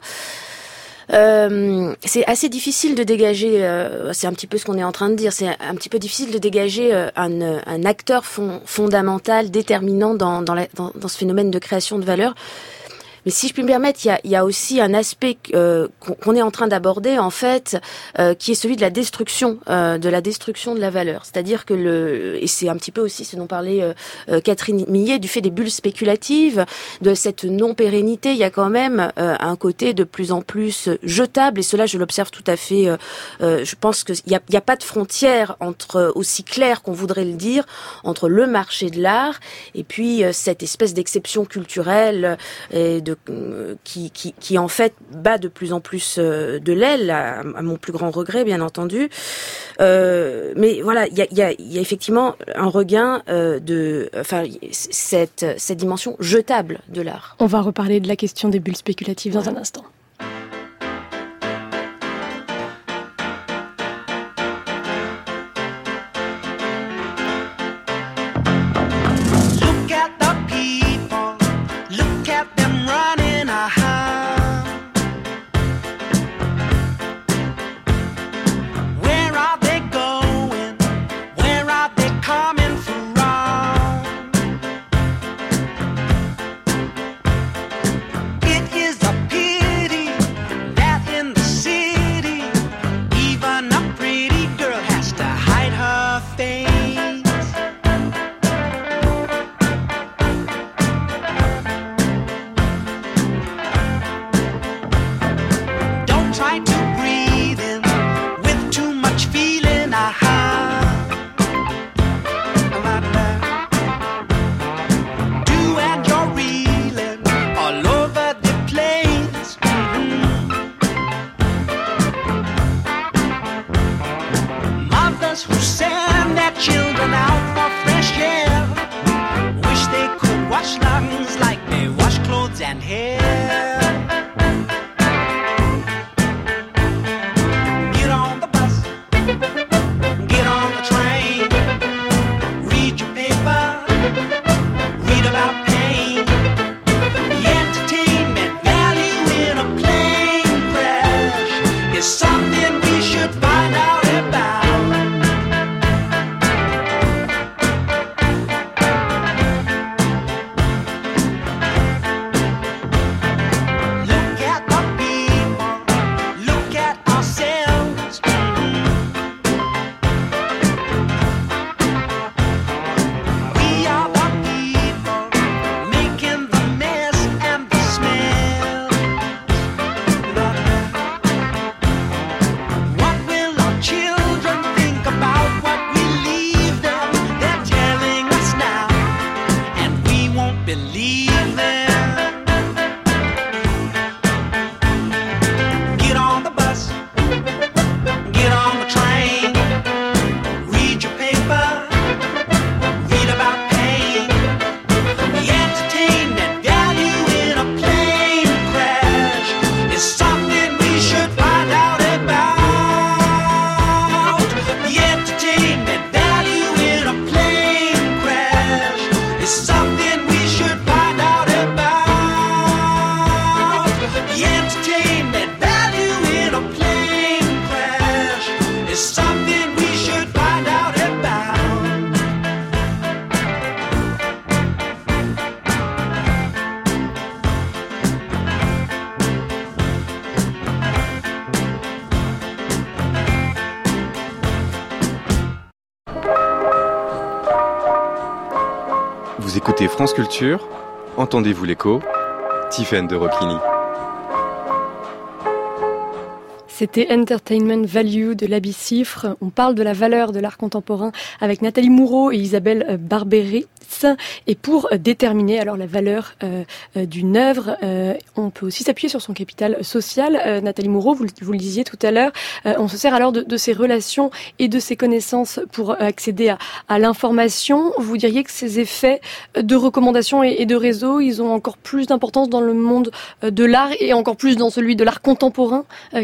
S4: Euh, c'est assez difficile de dégager, euh, c'est un petit peu ce qu'on est en train de dire, c'est un petit peu difficile de dégager euh, un, un acteur fond, fondamental, déterminant dans, dans, la, dans, dans ce phénomène de création de valeur. Mais si je puis me permettre, il y a, il y a aussi un aspect euh, qu'on est en train d'aborder, en fait, euh, qui est celui de la destruction, euh, de la destruction de la valeur. C'est-à-dire que le, et c'est un petit peu aussi ce dont parlait euh, euh, Catherine Millet, du fait des bulles spéculatives, de cette non-pérennité, il y a quand même euh, un côté de plus en plus jetable, et cela je l'observe tout à fait, euh, euh, je pense qu'il n'y a, il y a pas de frontière entre, aussi claire qu'on voudrait le dire, entre le marché de l'art et puis euh, cette espèce d'exception culturelle et de De, qui, qui, qui en fait bat de plus en plus euh, de l'aile, à, à mon plus grand regret, bien entendu. Euh, mais voilà, il y a, y, a, y a effectivement un regain euh, de, enfin, cette, cette dimension jetable de l'art.
S1: On va reparler de la question des bulles spéculatives dans un instant.
S2: Vous écoutez France Culture, Entendez-vous l'écho, Tiffaine de Roquigny.
S1: C'était Entertainment Value de l'Abyssifre. On parle de la valeur de l'art contemporain avec Nathalie Moureau et Isabelle Barberis. Et pour déterminer alors la valeur euh, d'une œuvre, euh, on peut aussi s'appuyer sur son capital social. Euh, Nathalie Moureau, vous, vous le disiez tout à l'heure, euh, on se sert alors de, de ces relations et de ces connaissances pour accéder à, à l'information. Vous diriez que ces effets de recommandation et, et de réseau, ils ont encore plus d'importance dans le monde de l'art et encore plus dans celui de l'art contemporain, euh, qui est marqué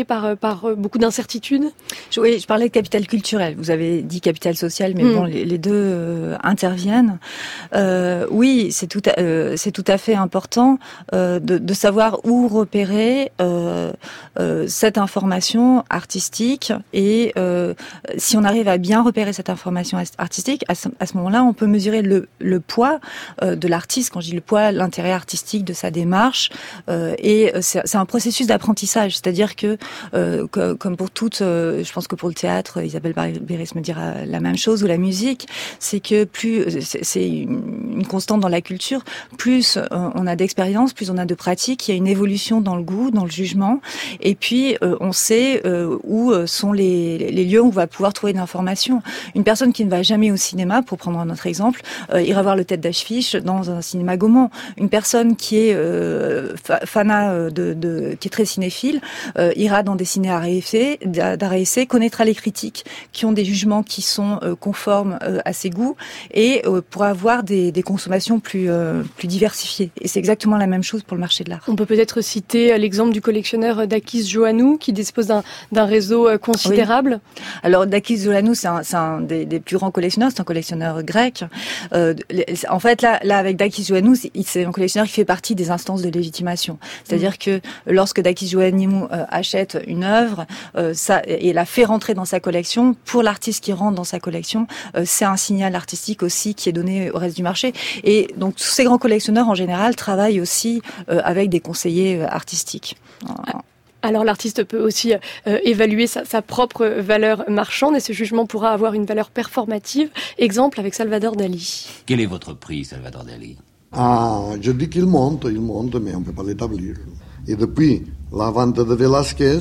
S1: marqué par, par beaucoup d'incertitudes.
S3: Oui, je parlais de capital culturel. Vous avez dit capital social, mais mmh. bon, les, les deux euh, interviennent. Euh, oui, c'est tout, à, euh, c'est tout à fait important euh, de, de savoir où repérer euh, euh, cette information artistique. Et euh, si on arrive à bien repérer cette information artistique, à ce, à ce moment-là, on peut mesurer le, le poids euh, de l'artiste. Quand je dis le poids, l'intérêt artistique de sa démarche. Euh, et c'est, c'est un processus d'apprentissage. C'est-à-dire que, euh, que comme pour toutes, euh, je pense que pour le théâtre, Isabelle Barbéris me dira la même chose, ou la musique, c'est que plus, c'est, c'est une constante dans la culture, plus euh, on a d'expérience, plus on a de pratique, il y a une évolution dans le goût, dans le jugement, et puis euh, on sait euh, où sont les, les lieux où on va pouvoir trouver de l'information. Une personne qui ne va jamais au cinéma, pour prendre un autre exemple, euh, ira voir le tête d'affiche dans un cinéma Gaumont. Une personne qui est euh, fanat de, de, qui est très cinéphile, euh, ira dans des ciné d'art et essai, d'art et essai, connaîtra les critiques qui ont des jugements qui sont euh, conformes euh, à ses goûts, et euh, pourra avoir des, des consommations plus euh, plus diversifiées. Et c'est exactement la même chose pour le marché de l'art.
S1: On peut peut-être citer l'exemple du collectionneur Dakis Joannou, qui dispose d'un, d'un réseau considérable.
S3: Oui. Alors Dakis Joannou, c'est un, c'est un des, des plus grands collectionneurs, c'est un collectionneur grec. Euh, en fait, là, là avec Dakis Joannou, c'est, c'est un collectionneur qui fait partie des instances de légitimation. C'est-à-dire mmh. que lorsque Dakis Joannou euh, achète une œuvre, euh, ça, et la fait rentrer dans sa collection, pour l'artiste qui rentre dans sa collection, euh, c'est un signal artistique aussi qui est donné au reste du marché. Et donc tous ces grands collectionneurs en général travaillent aussi euh, avec des conseillers euh, artistiques.
S1: Ah. Alors l'artiste peut aussi euh, évaluer sa, sa propre valeur marchande, et ce jugement pourra avoir une valeur performative. Exemple avec Salvador Dali.
S9: Quel est votre prix, Salvador Dali?
S10: Ah, je dis qu'il monte, il monte, mais on ne peut pas l'établir. Et depuis la vente de Velázquez,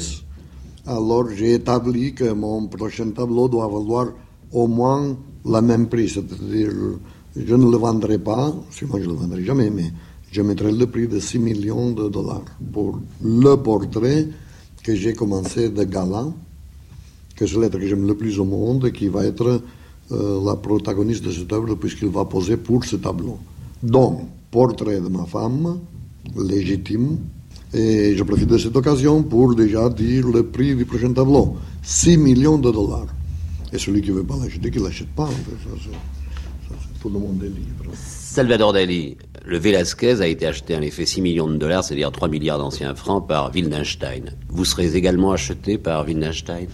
S10: alors j'ai établi que mon prochain tableau doit valoir au moins le même prix. C'est-à-dire, je ne le vendrai pas, sinon je ne le vendrai jamais, mais je mettrai le prix de six millions de dollars pour le portrait que j'ai commencé de Gala, que c'est l'être que j'aime le plus au monde et qui va être euh, la protagoniste de cette œuvre puisqu'il va poser pour ce tableau. Donc, portrait de ma femme, légitime, et je profite de cette occasion pour déjà dire le prix du prochain tableau, six millions de dollars. Et celui qui ne veut pas l'acheter, qu'il ne l'achète pas. En fait. ça, c'est, ça, c'est, tout le monde est libre.
S9: Salvador Dali, le Velázquez a été acheté en effet six millions de dollars, c'est-à-dire trois milliards d'anciens francs, par Wildenstein. Vous serez également acheté par Wildenstein?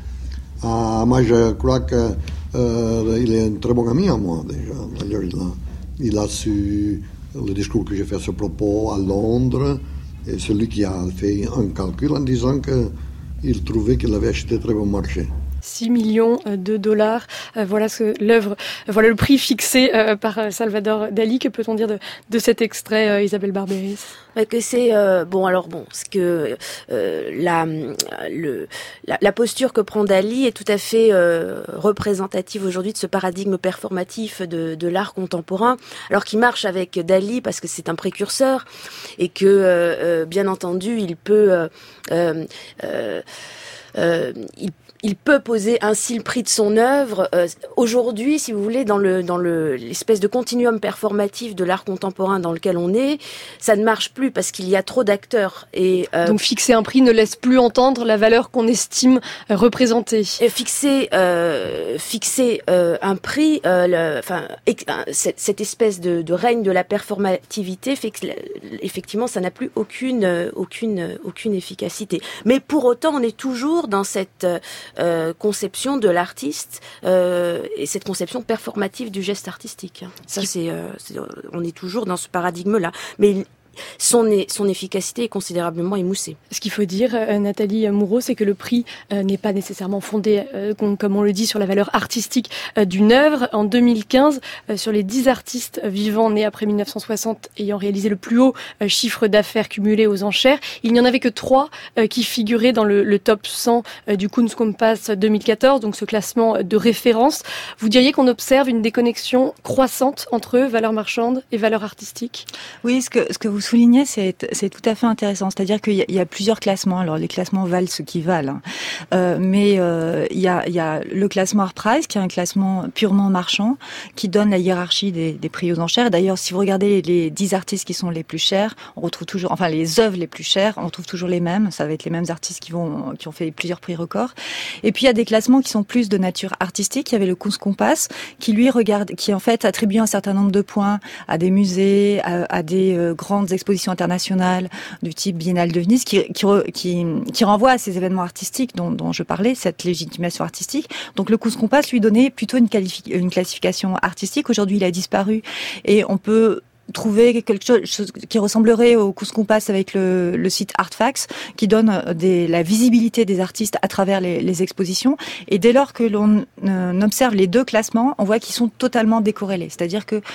S10: Ah, moi, je crois qu'il euh, est un très bon ami à moi, déjà. D'ailleurs, il a, il a su le discours que j'ai fait à ce propos à Londres, et celui qui a fait un calcul en disant qu'il trouvait qu'il avait acheté très bon marché.
S1: six millions de dollars, euh, voilà ce l'œuvre, voilà le prix fixé euh, par Salvador Dali. Que peut-on dire de, de cet extrait, euh, Isabelle Barbéris?
S4: Ouais, que c'est euh, bon alors bon, ce que euh, la, le, la la posture que prend Dali est tout à fait euh, représentative aujourd'hui de ce paradigme performatif de, de l'art contemporain, alors qui marche avec Dali parce que c'est un précurseur et que euh, euh, bien entendu il peut euh, euh, euh, euh, il Il peut poser ainsi le prix de son œuvre. Euh, aujourd'hui, si vous voulez, dans le dans le l'espèce de continuum performatif de l'art contemporain dans lequel on est, ça ne marche plus parce qu'il y a trop d'acteurs. Et euh,
S1: donc fixer un prix ne laisse plus entendre la valeur qu'on estime représenter.
S4: Et fixer euh, fixer euh, un prix, euh, le, enfin ex, cette, cette espèce de, de règne de la performativité fait que effectivement ça n'a plus aucune aucune aucune efficacité. Mais pour autant, on est toujours dans cette Euh, conception de l'artiste euh, et cette conception performative du geste artistique. Ça, c'est, euh, c'est, on est toujours dans ce paradigme-là. Mais son, son efficacité est considérablement émoussée.
S1: Ce qu'il faut dire, euh, Nathalie Moureau, c'est que le prix euh, n'est pas nécessairement fondé, euh, comme on le dit, sur la valeur artistique euh, d'une œuvre. En deux mille quinze, euh, sur les dix artistes vivants nés après mille neuf cent soixante ayant réalisé le plus haut euh, chiffre d'affaires cumulé aux enchères, il n'y en avait que trois euh, qui figuraient dans le, le top cent euh, du Kunstkompass deux mille quatorze, donc ce classement de référence. Vous diriez qu'on observe une déconnexion croissante entre valeur marchande et valeur artistique?
S3: Oui, ce que, ce que vous soulignez, c'est, c'est tout à fait intéressant. C'est-à-dire qu'il y a, il y a plusieurs classements. Alors, les classements valent ce qu'ils valent. Hein. Euh, mais euh, il, y a, il y a le classement ArtPrice, qui est un classement purement marchand, qui donne la hiérarchie des, des prix aux enchères. D'ailleurs, si vous regardez les dix artistes qui sont les plus chers, on retrouve toujours, enfin, les œuvres les plus chères, on retrouve toujours les mêmes. Ça va être les mêmes artistes qui vont, qui ont fait plusieurs prix records. Et puis, il y a des classements qui sont plus de nature artistique. Il y avait le Kunstkompass, qui lui regarde, qui en fait attribue un certain nombre de points à des musées, à, à des euh, grandes expositions internationales du type Biennale de Venise, qui, qui, qui, qui renvoie à ces événements artistiques dont, dont je parlais, cette légitimation artistique. Donc le Kunstkompass lui donnait plutôt une, qualifi- une classification artistique. Aujourd'hui, il a disparu et on peut trouver quelque chose qui ressemblerait au Kunstkompass avec le, le site Artfax, qui donne des, la visibilité des artistes à travers les, les expositions. Et dès lors que l'on euh, observe les deux classements, on voit qu'ils sont totalement décorrélés. C'est-à-dire que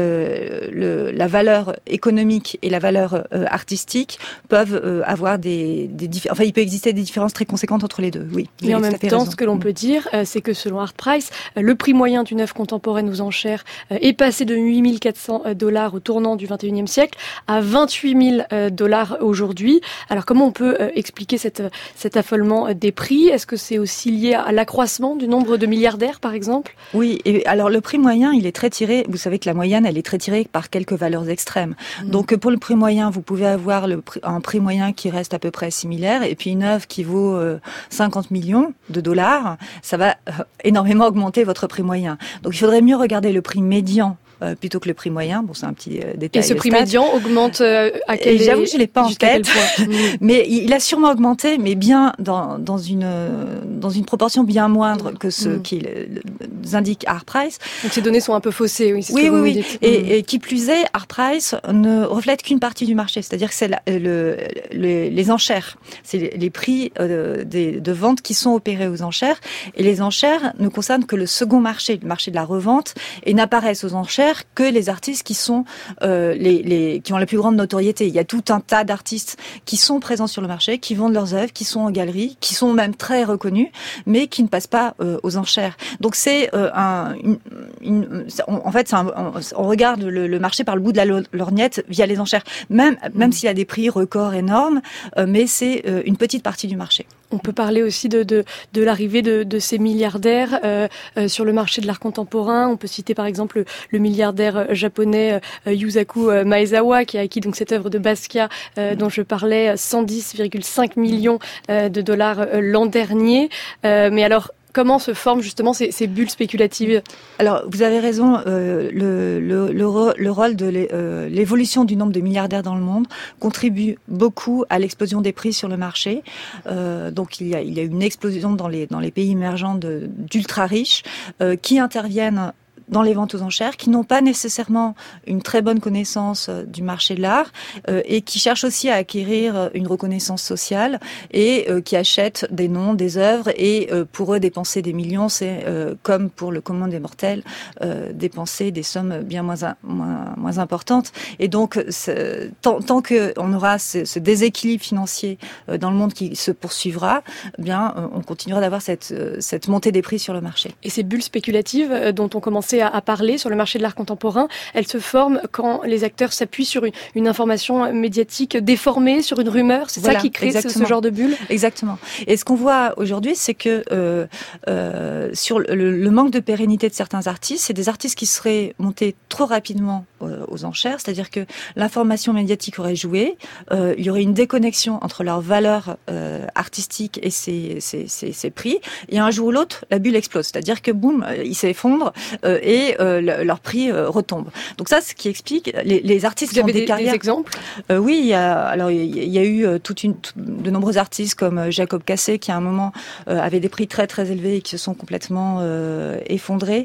S3: le, le, la valeur économique et la valeur euh, artistique peuvent euh, avoir des, des diffé- enfin, il peut exister des différences très conséquentes entre les deux. Oui.
S1: Et en même temps, raison. Ce que l'on peut dire, euh, c'est que selon ArtPrice, euh, le prix moyen d'une œuvre contemporaine aux enchères euh, est passé de huit mille quatre cents dollars au tournant du vingt et unième siècle à vingt-huit mille dollars aujourd'hui. Alors comment on peut euh, expliquer cette, cet affolement des prix ? Est-ce que c'est aussi lié à l'accroissement du nombre de milliardaires, par exemple ?
S3: Oui, et alors le prix moyen, il est très tiré, vous savez que la moyenne, elle est très tirée par quelques valeurs extrêmes. Mmh. Donc pour le prix moyen, vous pouvez avoir le prix, un prix moyen qui reste à peu près similaire, et puis une œuvre qui vaut euh, cinquante millions de dollars, ça va euh, énormément augmenter votre prix moyen. Donc il faudrait mieux regarder le prix médian Euh, plutôt que le prix moyen. Bon, c'est un petit euh, détail.
S1: Et ce prix médian augmente euh, à quel
S3: point ? J'avoue que je l'ai pas en tête,
S1: mmh.
S3: mais il a sûrement augmenté, mais bien dans dans une dans une proportion bien moindre que ce mmh. qui indique ArtPrice.
S1: Donc ces données sont un peu faussées, oui. C'est
S3: oui,
S1: ce que
S3: oui,
S1: vous
S3: oui.
S1: dites.
S3: Et,
S1: mmh.
S3: et qui plus est, ArtPrice ne reflète qu'une partie du marché, c'est-à-dire que c'est la, le, le les enchères, c'est les, les prix euh, des, de vente qui sont opérés aux enchères, et les enchères ne concernent que le second marché, le marché de la revente, et n'apparaissent aux enchères que les artistes qui sont euh, les, les qui ont la plus grande notoriété. Il y a tout un tas d'artistes qui sont présents sur le marché, qui vendent leurs œuvres, qui sont en galerie, qui sont même très reconnus, mais qui ne passent pas euh, aux enchères. Donc c'est euh, un, une, une, on, en fait, c'est un, on, on regarde le, le marché par le bout de la lorgnette via les enchères, même même mmh. s'il y a des prix records énormes, euh, mais c'est euh, une petite partie du marché.
S1: On peut parler aussi de, de, de l'arrivée de, de ces milliardaires euh, euh, sur le marché de l'art contemporain. On peut citer par exemple le, le milliardaire japonais euh, Yusaku Maezawa, qui a acquis donc cette œuvre de Basquiat euh, dont je parlais, cent dix virgule cinq millions euh, de dollars euh, l'an dernier. Euh, mais alors, comment se forment justement ces, ces bulles spéculatives ?
S3: Alors, vous avez raison, euh, le, le, le, le rôle de l'é, euh, l'évolution du nombre de milliardaires dans le monde contribue beaucoup à l'explosion des prix sur le marché. Euh, donc, il y a, il y a une explosion dans les, dans les pays émergents de, d'ultra riches euh, qui interviennent dans les ventes aux enchères, qui n'ont pas nécessairement une très bonne connaissance euh, du marché de l'art euh, et qui cherchent aussi à acquérir euh, une reconnaissance sociale et euh, qui achètent des noms, des œuvres et euh, pour eux dépenser des millions, c'est euh, comme pour le commun des mortels, euh, dépenser des sommes bien moins, moins, moins importantes. Et donc, tant, tant qu'on aura ce, ce déséquilibre financier euh, dans le monde qui se poursuivra, eh bien, on continuera d'avoir cette, cette montée des prix sur le marché.
S1: Et ces bulles spéculatives euh, dont on commençait à parler sur le marché de l'art contemporain, elles se forment quand les acteurs s'appuient sur une, une information médiatique déformée, sur une rumeur. C'est voilà, ça qui crée ce, ce genre de bulle.
S3: Exactement. Et ce qu'on voit aujourd'hui, c'est que euh, euh, sur le, le manque de pérennité de certains artistes, c'est des artistes qui seraient montés trop rapidement euh, aux enchères, c'est-à-dire que l'information médiatique aurait joué, euh, il y aurait une déconnexion entre leur valeur euh, artistique et ses, ses, ses, ses prix, et un jour ou l'autre, la bulle explose, c'est-à-dire que boum, il s'effondre euh, et euh, le, leur prix euh, retombe. Donc ça, ce qui explique les, les artistes
S1: Vous
S3: qui ont
S1: avez
S3: des,
S1: des
S3: carrières.
S1: Des exemples
S3: euh, Oui, il y a alors il y a eu toute une tout, de nombreux artistes comme Jacob Cassé qui à un moment euh, avait des prix très très élevés et qui se sont complètement euh, effondrés.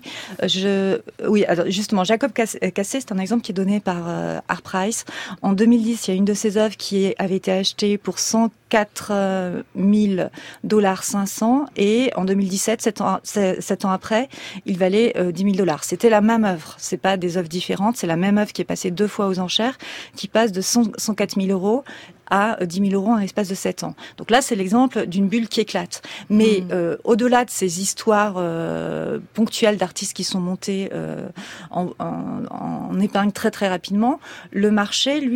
S3: Je oui, alors justement Jacob Cassé, c'est un exemple qui est donné par euh, ArtPrice. En deux mille dix, il y a une de ses œuvres qui avait été achetée pour cent quatre mille dollars cinq cents et en deux mille dix-sept, sept ans, sept ans après, il valait euh, dix mille dollars. C'était la même œuvre, c'est pas des œuvres différentes, c'est la même œuvre qui est passée deux fois aux enchères, qui passe de cent quatre mille euros à dix mille euros en l'espace de sept ans. Donc là, c'est l'exemple d'une bulle qui éclate. Mais mmh. euh, au-delà de ces histoires euh, ponctuelles d'artistes qui sont montés euh, en, en, en épingle très très rapidement, le marché, lui,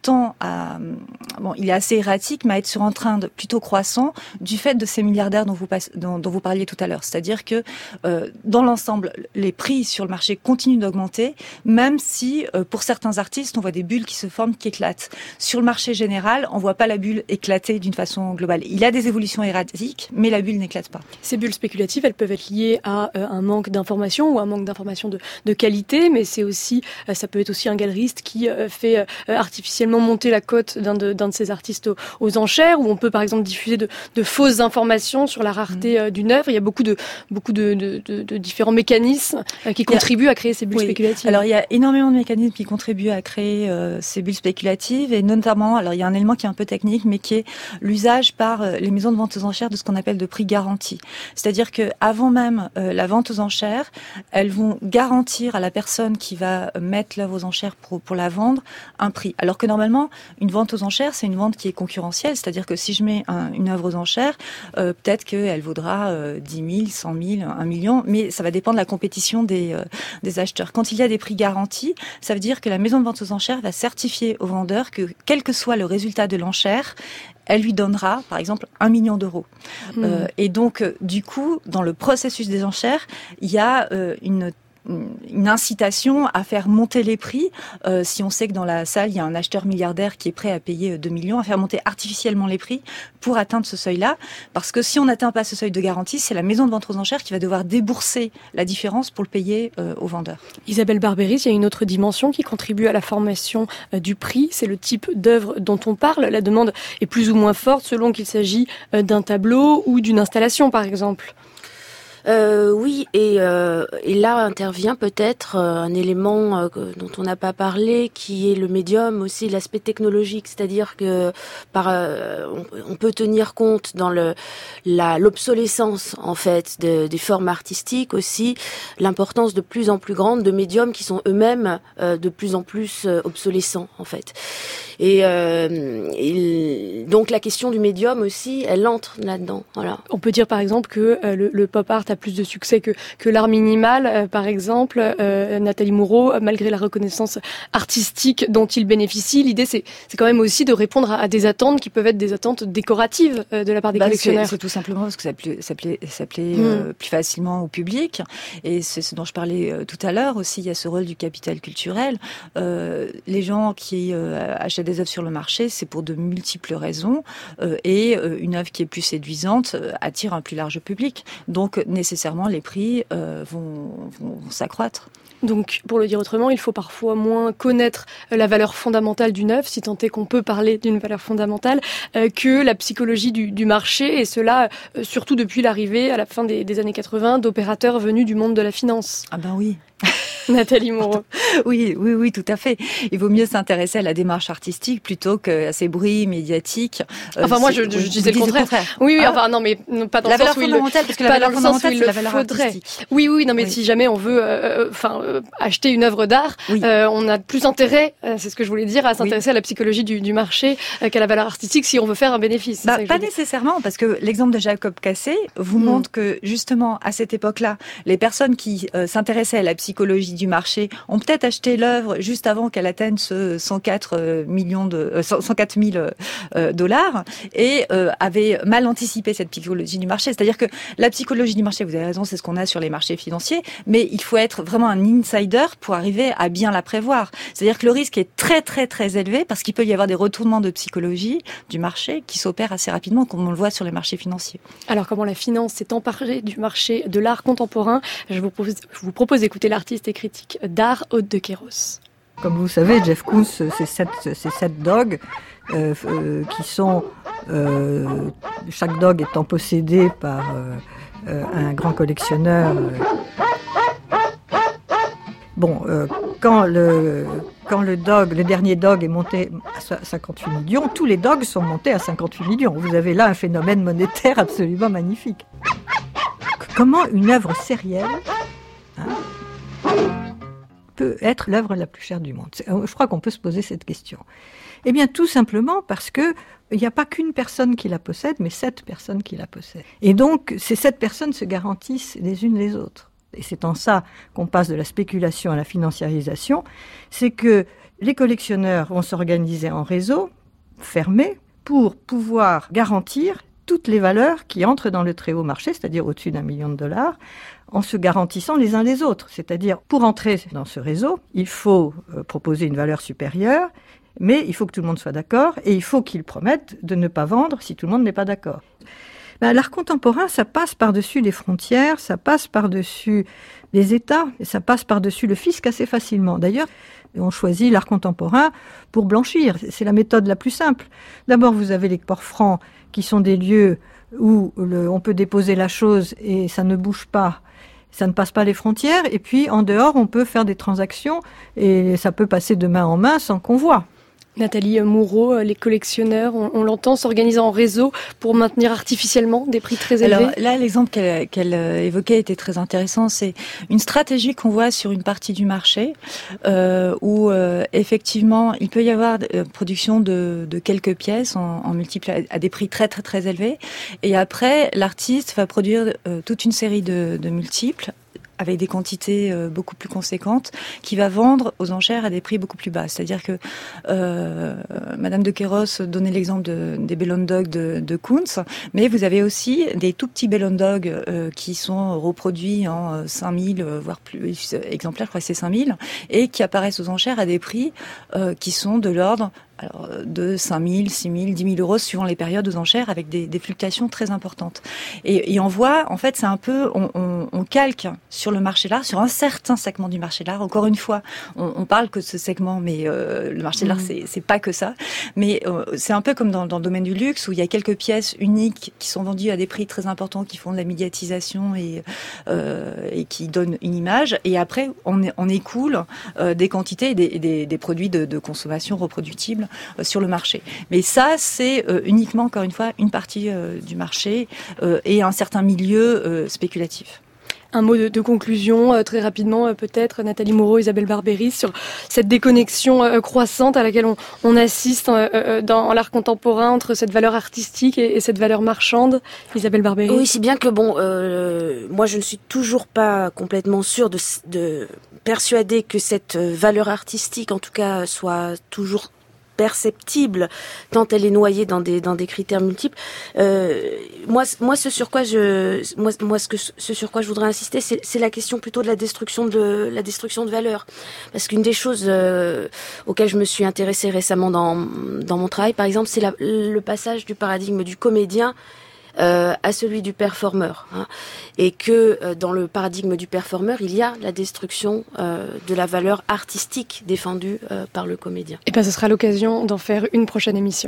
S3: tend à, bon, il est assez erratique, mais à être sur un train de, plutôt croissant du fait de ces milliardaires dont vous, dont, dont vous parliez tout à l'heure. C'est-à-dire que euh, dans l'ensemble, les prix sur le marché continuent d'augmenter, même si euh, pour certains artistes, on voit des bulles qui se forment, qui éclatent. Sur le marché général, on voit pas la bulle éclater d'une façon globale. Il y a des évolutions erratiques, mais la bulle n'éclate pas.
S1: Ces bulles spéculatives, elles peuvent être liées à euh, un manque d'information ou un manque d'information de, de qualité, mais c'est aussi, euh, ça peut être aussi un galeriste qui euh, fait euh, artificiellement monter la cote d'un de, d'un de ses artistes aux, aux enchères, où on peut par exemple diffuser de, de fausses informations sur la rareté euh, d'une œuvre. Il y a beaucoup de, beaucoup de, de, de, de différents mécanismes euh, qui contribuent à créer ces bulles oui. spéculatives.
S3: Alors il y a énormément de mécanismes qui contribuent à créer euh, ces bulles spéculatives, et notamment, alors il y a un élément qui est un peu technique, mais qui est l'usage par euh, les maisons de vente aux enchères de ce qu'on appelle de prix garantis. C'est-à-dire que avant même euh, la vente aux enchères, elles vont garantir à la personne qui va mettre l'œuvre aux enchères pour, pour la vendre un prix. Alors que normalement, une vente aux enchères, c'est une vente qui est concurrentielle. C'est-à-dire que si je mets un, une œuvre aux enchères, euh, peut-être qu'elle vaudra euh, dix mille, cent mille, un million, mais ça va dépendre de la compétition des, euh, des acheteurs. Quand il y a des prix garantis, ça veut dire que la maison de vente aux enchères va certifier au vendeur que, quel que soit le résultat de l'enchère, elle lui donnera, par exemple, un million d'euros. Mmh. Euh, et donc, euh, du coup, dans le processus des enchères, il y a euh, une une incitation à faire monter les prix. Euh, si on sait que dans la salle, il y a un acheteur milliardaire qui est prêt à payer deux millions, à faire monter artificiellement les prix pour atteindre ce seuil-là. Parce que si on n'atteint pas ce seuil de garantie, c'est la maison de vente aux enchères qui va devoir débourser la différence pour le payer euh, au vendeur.
S1: Isabelle Barbéris, il y a une autre dimension qui contribue à la formation euh, du prix. C'est le type d'œuvre dont on parle. La demande est plus ou moins forte selon qu'il s'agit euh, d'un tableau ou d'une installation, par exemple.
S4: Euh, oui, et, euh, et là intervient peut-être euh, un élément euh, dont on n'a pas parlé, qui est le médium aussi, l'aspect technologique, c'est-à-dire que par euh, on, on peut tenir compte dans le la l'obsolescence en fait de, des formes artistiques aussi, l'importance de plus en plus grande de médiums qui sont eux-mêmes euh, de plus en plus euh, obsolescents en fait. Et, euh, et donc la question du médium aussi, elle entre là-dedans. Voilà.
S1: On peut dire par exemple que euh, le, le pop art a plus de succès que, que l'art minimal, euh, par exemple. Euh, Nathalie Moreau, malgré la reconnaissance artistique dont il bénéficie, l'idée c'est, c'est quand même aussi de répondre à, à des attentes qui peuvent être des attentes décoratives euh, de la part des bah, collectionneurs.
S3: C'est, c'est tout simplement parce que ça plaît, ça plaît, ça plaît mmh. euh, plus facilement au public. Et c'est ce dont je parlais euh, tout à l'heure aussi, il y a ce rôle du capital culturel. Euh, les gens qui euh, achètent des œuvres sur le marché, c'est pour de multiples raisons. Euh, et euh, une œuvre qui est plus séduisante euh, attire un plus large public. Donc, nécessairement, les prix euh, vont, vont s'accroître.
S1: Donc, pour le dire autrement, il faut parfois moins connaître la valeur fondamentale d'une œuvre, si tant est qu'on peut parler d'une valeur fondamentale, euh, que la psychologie du, du marché, et cela euh, surtout depuis l'arrivée, à la fin des, des années quatre-vingts, d'opérateurs venus du monde de la finance.
S3: Ah ben oui.
S1: Nathalie Moreau.
S3: Oui, oui, oui, tout à fait. Il vaut mieux s'intéresser à la démarche artistique plutôt qu'à ces bruits médiatiques.
S1: Enfin, euh, moi, je, je, je disais le contraire. contraire. Oui, oui, ah. enfin, non, mais pas dans
S3: la
S1: le sens
S3: valeur
S1: où il
S3: fondamentale, parce que la valeur fondamentale, c'est la valeur artistique.
S1: Oui, oui, non, mais oui. Si jamais on veut, euh, enfin, euh, acheter une œuvre d'art, oui. euh, on a plus intérêt, euh, c'est ce que je voulais dire, à s'intéresser oui. à la psychologie du, du marché euh, qu'à la valeur artistique si on veut faire un bénéfice.
S3: Bah, pas nécessairement, parce que l'exemple de Jacob Cassé vous mmh. montre que, justement, à cette époque-là, les personnes qui euh, s'intéressaient à la psychologie du marché ont peut-être acheté l'œuvre juste avant qu'elle atteigne ce cent quatre millions de euh, cent quatre mille euh, dollars et euh, avaient mal anticipé cette psychologie du marché. C'est-à-dire que la psychologie du marché, vous avez raison, c'est ce qu'on a sur les marchés financiers, mais il faut être vraiment un insider pour arriver à bien la prévoir. C'est-à-dire que le risque est très très très élevé parce qu'il peut y avoir des retournements de psychologie du marché qui s'opèrent assez rapidement, comme on le voit sur les marchés financiers.
S1: Alors comment la finance s'est emparée du marché de l'art contemporain? Je vous propose, je vous propose d'écouter l'artiste et critique d'art Aude de Queiroz.
S11: Comme vous savez, Jeff Koons, c'est sept, c'est sept dogs euh, euh, qui sont, euh, chaque dog étant possédé par euh, euh, un grand collectionneur. Euh. Bon, euh, quand le quand le dog, le dernier dog est monté à cinquante-huit millions, tous les dogs sont montés à cinquante-huit millions. Vous avez là un phénomène monétaire absolument magnifique. Comment une œuvre sérielle, hein, peut être l'œuvre la plus chère du monde? Je crois qu'on peut se poser cette question. Eh bien, tout simplement parce que il n'y a pas qu'une personne qui la possède, mais sept personnes qui la possèdent. Et donc, ces sept personnes se garantissent les unes les autres. Et c'est en ça qu'on passe de la spéculation à la financiarisation. C'est que les collectionneurs vont s'organiser en réseau fermé pour pouvoir garantir toutes les valeurs qui entrent dans le très haut marché, c'est-à-dire au-dessus d'un million de dollars, en se garantissant les uns les autres. C'est-à-dire, pour entrer dans ce réseau, il faut euh, proposer une valeur supérieure, mais il faut que tout le monde soit d'accord, et il faut qu'ils promettent de ne pas vendre si tout le monde n'est pas d'accord. Ben, l'art contemporain, ça passe par-dessus les frontières, ça passe par-dessus les États, et ça passe par-dessus le fisc assez facilement. D'ailleurs, on choisit l'art contemporain pour blanchir. C'est la méthode la plus simple. D'abord, vous avez les ports francs, qui sont des lieux où le, on peut déposer la chose et ça ne bouge pas, ça ne passe pas les frontières. Et puis, en dehors, on peut faire des transactions et ça peut passer de main en main sans qu'on voit.
S1: Nathalie Moureau, les collectionneurs, on, on l'entend, s'organiser en réseau pour maintenir artificiellement des prix très élevés.
S3: Alors là, l'exemple qu'elle, qu'elle évoquait était très intéressant. C'est une stratégie qu'on voit sur une partie du marché euh, où euh, effectivement il peut y avoir euh, production de, de quelques pièces en, en multiples à, à des prix très très très élevés. Et après, l'artiste va produire euh, toute une série de, de multiples avec des quantités euh, beaucoup plus conséquentes, qui va vendre aux enchères à des prix beaucoup plus bas. C'est-à-dire que euh, Madame de Queyros donnait l'exemple de, des Bellon Dog de, de Kunz, mais vous avez aussi des tout petits Bellon Dog euh, qui sont reproduits en cinq mille, voire plus exemplaires, je crois que c'est cinq mille, et qui apparaissent aux enchères à des prix euh, qui sont de l'ordre alors, de cinq mille, six mille, dix mille euros suivant les périodes aux enchères avec des, des fluctuations très importantes. Et, et on voit, en fait, c'est un peu, on, on, on calque sur le marché de l'art, sur un certain segment du marché de l'art. Encore une fois, on, on parle que de ce segment, mais euh, le marché de l'art, mmh. c'est, c'est pas que ça. Mais euh, c'est un peu comme dans, dans le domaine du luxe où il y a quelques pièces uniques qui sont vendues à des prix très importants, qui font de la médiatisation et, euh, et qui donnent une image. Et après, on, on écoule euh, des quantités et des, des, des produits de, de consommation reproductibles sur le marché. Mais ça, c'est euh, uniquement, encore une fois, une partie euh, du marché euh, et un certain milieu euh, spéculatif.
S1: Un mot de, de conclusion, euh, très rapidement, euh, peut-être, Nathalie Moureau, Isabelle Barbéris, sur cette déconnexion euh, croissante à laquelle on, on assiste euh, euh, dans l'art contemporain entre cette valeur artistique et, et cette valeur marchande. Isabelle Barbéris.
S4: Oui, si bien que, bon, euh, moi je ne suis toujours pas complètement sûre de, de persuader que cette valeur artistique, en tout cas, soit toujours perceptible tant elle est noyée dans des dans des critères multiples. Euh, moi moi ce sur quoi je moi moi ce que ce sur quoi je voudrais insister, c'est c'est la question plutôt de la destruction de la destruction de valeur. Parce qu'une des choses euh, auxquelles je me suis intéressée récemment dans dans mon travail, par exemple, c'est la, le passage du paradigme du comédien Euh, à celui du performeur, hein, et que euh, dans le paradigme du performeur, il y a la destruction euh, de la valeur artistique défendue euh, par le comédien.
S1: Et bien, ce sera l'occasion d'en faire une prochaine émission.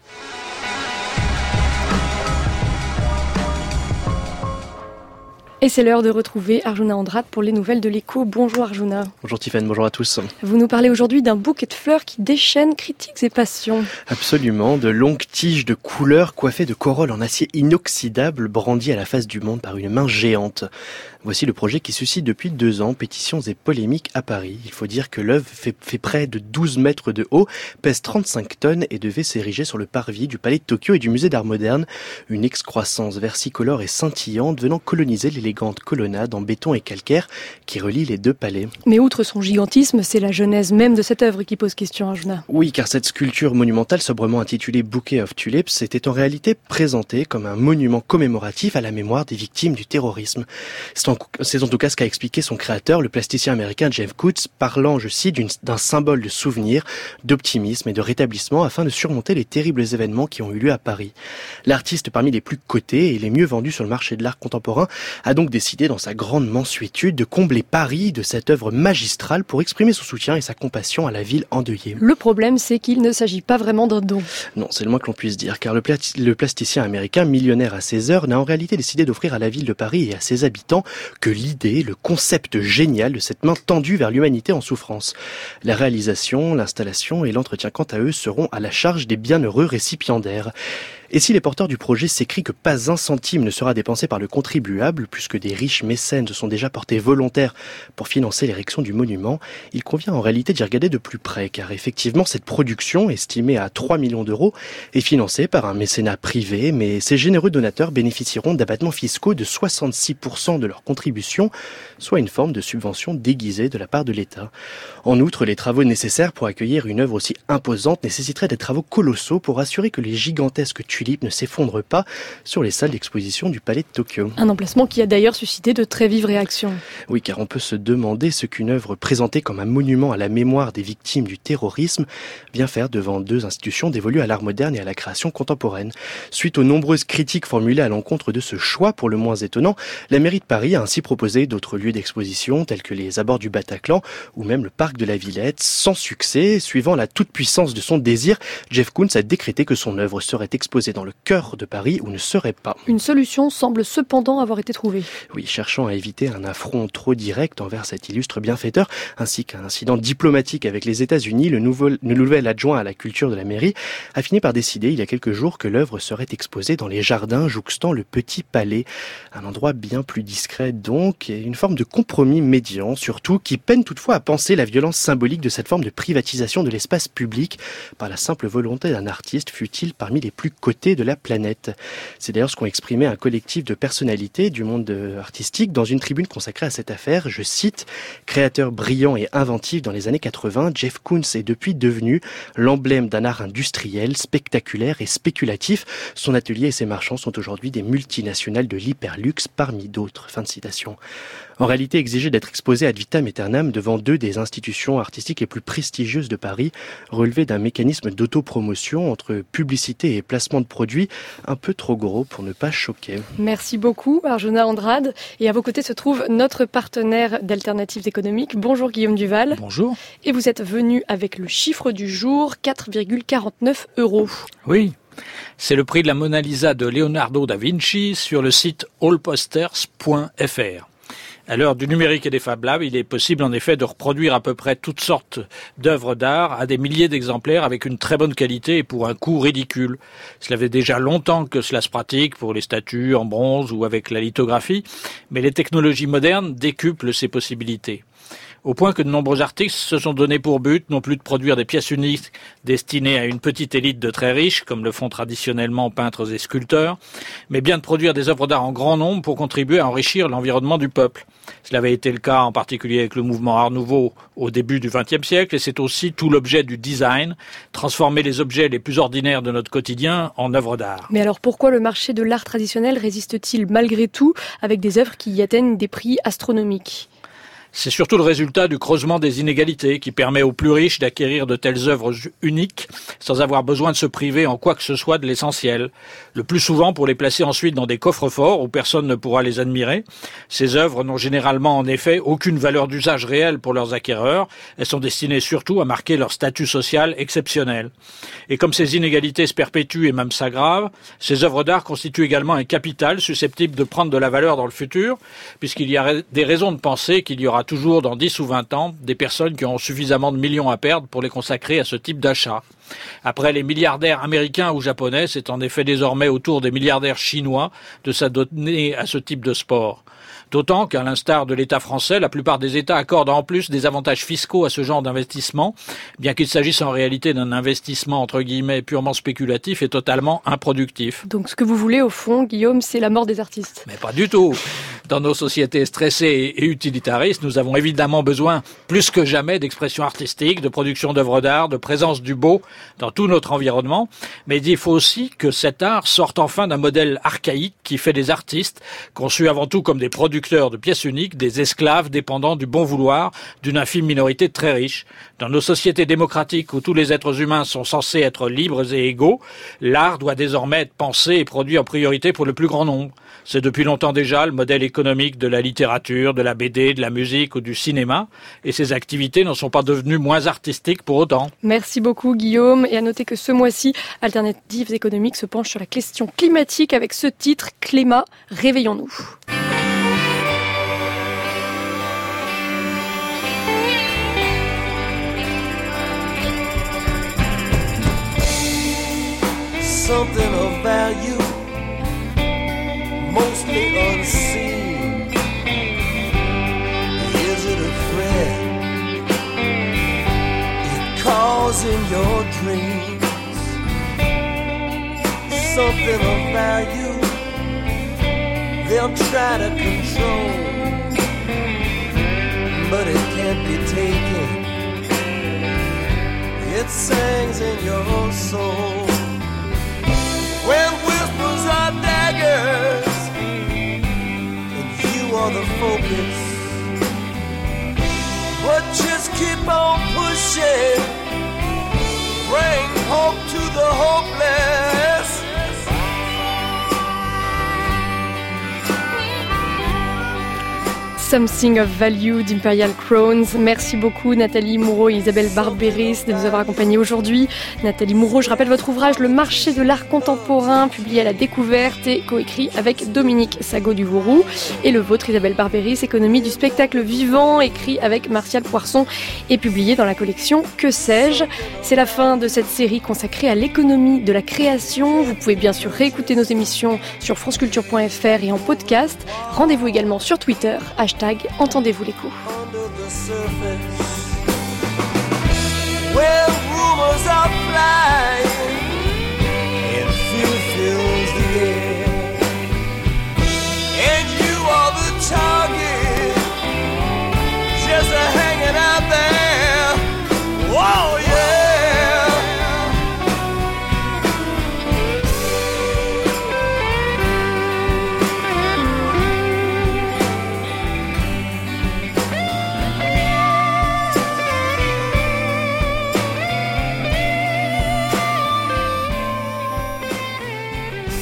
S1: Et c'est l'heure de retrouver Arjuna Andrade pour les nouvelles de l'Écho. Bonjour Arjuna.
S12: Bonjour Tiffaine, bonjour à tous.
S1: Vous nous parlez aujourd'hui d'un bouquet de fleurs qui déchaîne critiques et passions.
S12: Absolument, de longues tiges de couleurs coiffées de corolles en acier inoxydable brandies à la face du monde par une main géante. Voici le projet qui suscite depuis deux ans pétitions et polémiques à Paris. Il faut dire que l'œuvre fait, fait près de douze mètres de haut, pèse trente-cinq tonnes et devait s'ériger sur le parvis du Palais de Tokyo et du Musée d'Art Moderne. Une excroissance versicolore et scintillante venant coloniser l'élégante colonnade en béton et calcaire qui relie les deux palais.
S1: Mais outre son gigantisme, c'est la genèse même de cette œuvre qui pose question, Arjuna.
S12: Oui, car cette sculpture monumentale sobrement intitulée Bouquet of Tulips était en réalité présentée comme un monument commémoratif à la mémoire des victimes du terrorisme. C'est C'est en tout cas ce qu'a expliqué son créateur, le plasticien américain Jeff Koons, parlant, je cite, d'une, d'un symbole de souvenir, d'optimisme et de rétablissement afin de surmonter les terribles événements qui ont eu lieu à Paris. L'artiste parmi les plus cotés et les mieux vendus sur le marché de l'art contemporain a donc décidé, dans sa grande mansuétude, de combler Paris de cette œuvre magistrale pour exprimer son soutien et sa compassion à la ville endeuillée.
S1: Le problème, c'est qu'il ne s'agit pas vraiment d'un don.
S12: Non, c'est le moins que l'on puisse dire, car le, plat- le plasticien américain, millionnaire à ses heures, n'a en réalité décidé d'offrir à la ville de Paris et à ses habitants que l'idée, le concept génial de cette main tendue vers l'humanité en souffrance. La réalisation, l'installation et l'entretien quant à eux seront à la charge des bienheureux récipiendaires. Et si les porteurs du projet s'écrient que pas un centime ne sera dépensé par le contribuable, puisque des riches mécènes se sont déjà portés volontaires pour financer l'érection du monument, il convient en réalité d'y regarder de plus près, car effectivement cette production, estimée à trois millions d'euros, est financée par un mécénat privé, mais ces généreux donateurs bénéficieront d'abattements fiscaux de soixante-six pour cent de leur contribution, soit une forme de subvention déguisée de la part de l'État. En outre, les travaux nécessaires pour accueillir une œuvre aussi imposante nécessiteraient des travaux colossaux pour assurer que les gigantesques tulipes ne s'effondrent pas sur les salles d'exposition du Palais de Tokyo.
S1: Un emplacement qui a d'ailleurs suscité de très vives réactions.
S12: Oui, car on peut se demander ce qu'une œuvre présentée comme un monument à la mémoire des victimes du terrorisme vient faire devant deux institutions dévolues à l'art moderne et à la création contemporaine. Suite aux nombreuses critiques formulées à l'encontre de ce choix pour le moins étonnant, la mairie de Paris a ainsi proposé d'autres lieux d'exposition tels que les abords du Bataclan ou même le parc de la Villette. Sans succès, suivant la toute-puissance de son désir, Jeff Koons a décrété que son œuvre serait exposée dans le cœur de Paris ou ne serait pas.
S1: Une solution semble cependant avoir été trouvée.
S12: Oui, cherchant à éviter un affront trop direct envers cet illustre bienfaiteur, ainsi qu'un incident diplomatique avec les États-Unis, le, nouveau, le nouvel adjoint à la culture de la mairie a fini par décider il y a quelques jours que l'œuvre serait exposée dans les jardins jouxtant le Petit Palais. Un endroit bien plus discret donc, et une forme de compromis médian surtout, qui peine toutefois à penser la violence symbolique de cette forme de privatisation de l'espace public par la simple volonté d'un artiste, fût-il parmi les plus cotés de la planète. C'est d'ailleurs ce qu'ont exprimé un collectif de personnalités du monde artistique dans une tribune consacrée à cette affaire. Je cite, « Créateur brillant et inventif dans les années quatre-vingts, Jeff Koons est depuis devenu l'emblème d'un art industriel, spectaculaire et spéculatif. Son atelier et ses marchands sont aujourd'hui des multinationales de l'hyperluxe parmi d'autres. » Fin de citation. En réalité, exiger d'être exposé ad vitam aeternam devant deux des institutions artistiques les plus prestigieuses de Paris relevait d'un mécanisme d'autopromotion entre publicité et placement de produits un peu trop gros pour ne pas choquer.
S1: Merci beaucoup Arjona Andrade. Et à vos côtés se trouve notre partenaire d'Alternatives économiques. Bonjour Guillaume Duval.
S13: Bonjour. Et
S1: vous êtes venu avec le chiffre du jour, quatre virgule quarante-neuf euros.
S13: Oui. C'est le prix de la Mona Lisa de Leonardo da Vinci sur le site all posters point f r. À l'heure du numérique et des Fab Labs, il est possible en effet de reproduire à peu près toutes sortes d'œuvres d'art à des milliers d'exemplaires avec une très bonne qualité et pour un coût ridicule. Cela fait déjà longtemps que cela se pratique pour les statues en bronze ou avec la lithographie, mais les technologies modernes décuplent ces possibilités. Au point que de nombreux artistes se sont donnés pour but non plus de produire des pièces uniques destinées à une petite élite de très riches, comme le font traditionnellement peintres et sculpteurs, mais bien de produire des œuvres d'art en grand nombre pour contribuer à enrichir l'environnement du peuple. Cela avait été le cas en particulier avec le mouvement Art Nouveau au début du vingtième siècle, et c'est aussi tout l'objet du design, transformer les objets les plus ordinaires de notre quotidien en œuvres d'art.
S1: Mais alors pourquoi le marché de l'art traditionnel résiste-t-il malgré tout avec des œuvres qui y atteignent des prix astronomiques ?
S13: C'est surtout le résultat du creusement des inégalités qui permet aux plus riches d'acquérir de telles œuvres uniques sans avoir besoin de se priver en quoi que ce soit de l'essentiel. Le plus souvent pour les placer ensuite dans des coffres-forts où personne ne pourra les admirer. Ces œuvres n'ont généralement en effet aucune valeur d'usage réel pour leurs acquéreurs. Elles sont destinées surtout à marquer leur statut social exceptionnel. Et comme ces inégalités se perpétuent et même s'aggravent, ces œuvres d'art constituent également un capital susceptible de prendre de la valeur dans le futur, puisqu'il y a des raisons de penser qu'il y aura toujours dans dix ou vingt ans des personnes qui auront suffisamment de millions à perdre pour les consacrer à ce type d'achat. Après les milliardaires américains ou japonais, c'est en effet désormais au tour des milliardaires chinois de s'adonner à ce type de sport. D'autant qu'à l'instar de l'État français, la plupart des États accordent en plus des avantages fiscaux à ce genre d'investissement, bien qu'il s'agisse en réalité d'un investissement entre guillemets purement spéculatif et totalement improductif.
S1: Donc ce que vous voulez au fond, Guillaume, c'est la mort des artistes.
S13: Mais pas du tout. Dans nos sociétés stressées et utilitaristes, nous avons évidemment besoin, plus que jamais, d'expression artistique, de production d'œuvres d'art, de présence du beau dans tout notre environnement. Mais il faut aussi que cet art sorte enfin d'un modèle archaïque qui fait des artistes, conçus avant tout comme des producteurs de pièces uniques, des esclaves dépendant du bon vouloir d'une infime minorité très riche. Dans nos sociétés démocratiques où tous les êtres humains sont censés être libres et égaux, l'art doit désormais être pensé et produit en priorité pour le plus grand nombre. C'est depuis longtemps déjà le modèle économique de la littérature, de la B D, de la musique ou du cinéma, et ces activités n'en sont pas devenues moins artistiques pour autant.
S1: Merci beaucoup Guillaume, et à noter que ce mois-ci, Alternatives économiques se penche sur la question climatique avec ce titre « Climat, réveillons-nous ».
S14: something of value, mostly unseen. Is it a threat it calls in your dreams? Something of value they'll try to control, but it can't be taken. It sings in your soul. When whispers are daggers and you are the focus, but just keep on pushing. Bring hope to the hopeless.
S1: Something of Value d'Imperial Crowns. Merci beaucoup Nathalie Moureau et Isabelle Barberis de nous avoir accompagnés aujourd'hui. Nathalie Moureau, je rappelle votre ouvrage Le marché de l'art contemporain, publié à La Découverte et coécrit avec Dominique Sagot-Duvourou. Et le vôtre, Isabelle Barberis, Économie du spectacle vivant, écrit avec Martial Poisson et publié dans la collection Que sais-je. C'est la fin de cette série consacrée à l'économie de la création. Vous pouvez bien sûr réécouter nos émissions sur franceculture point f r et en podcast. Rendez-vous également sur Twitter, hashtag Entendez-vous l'écho.
S14: Well, rumors are flying.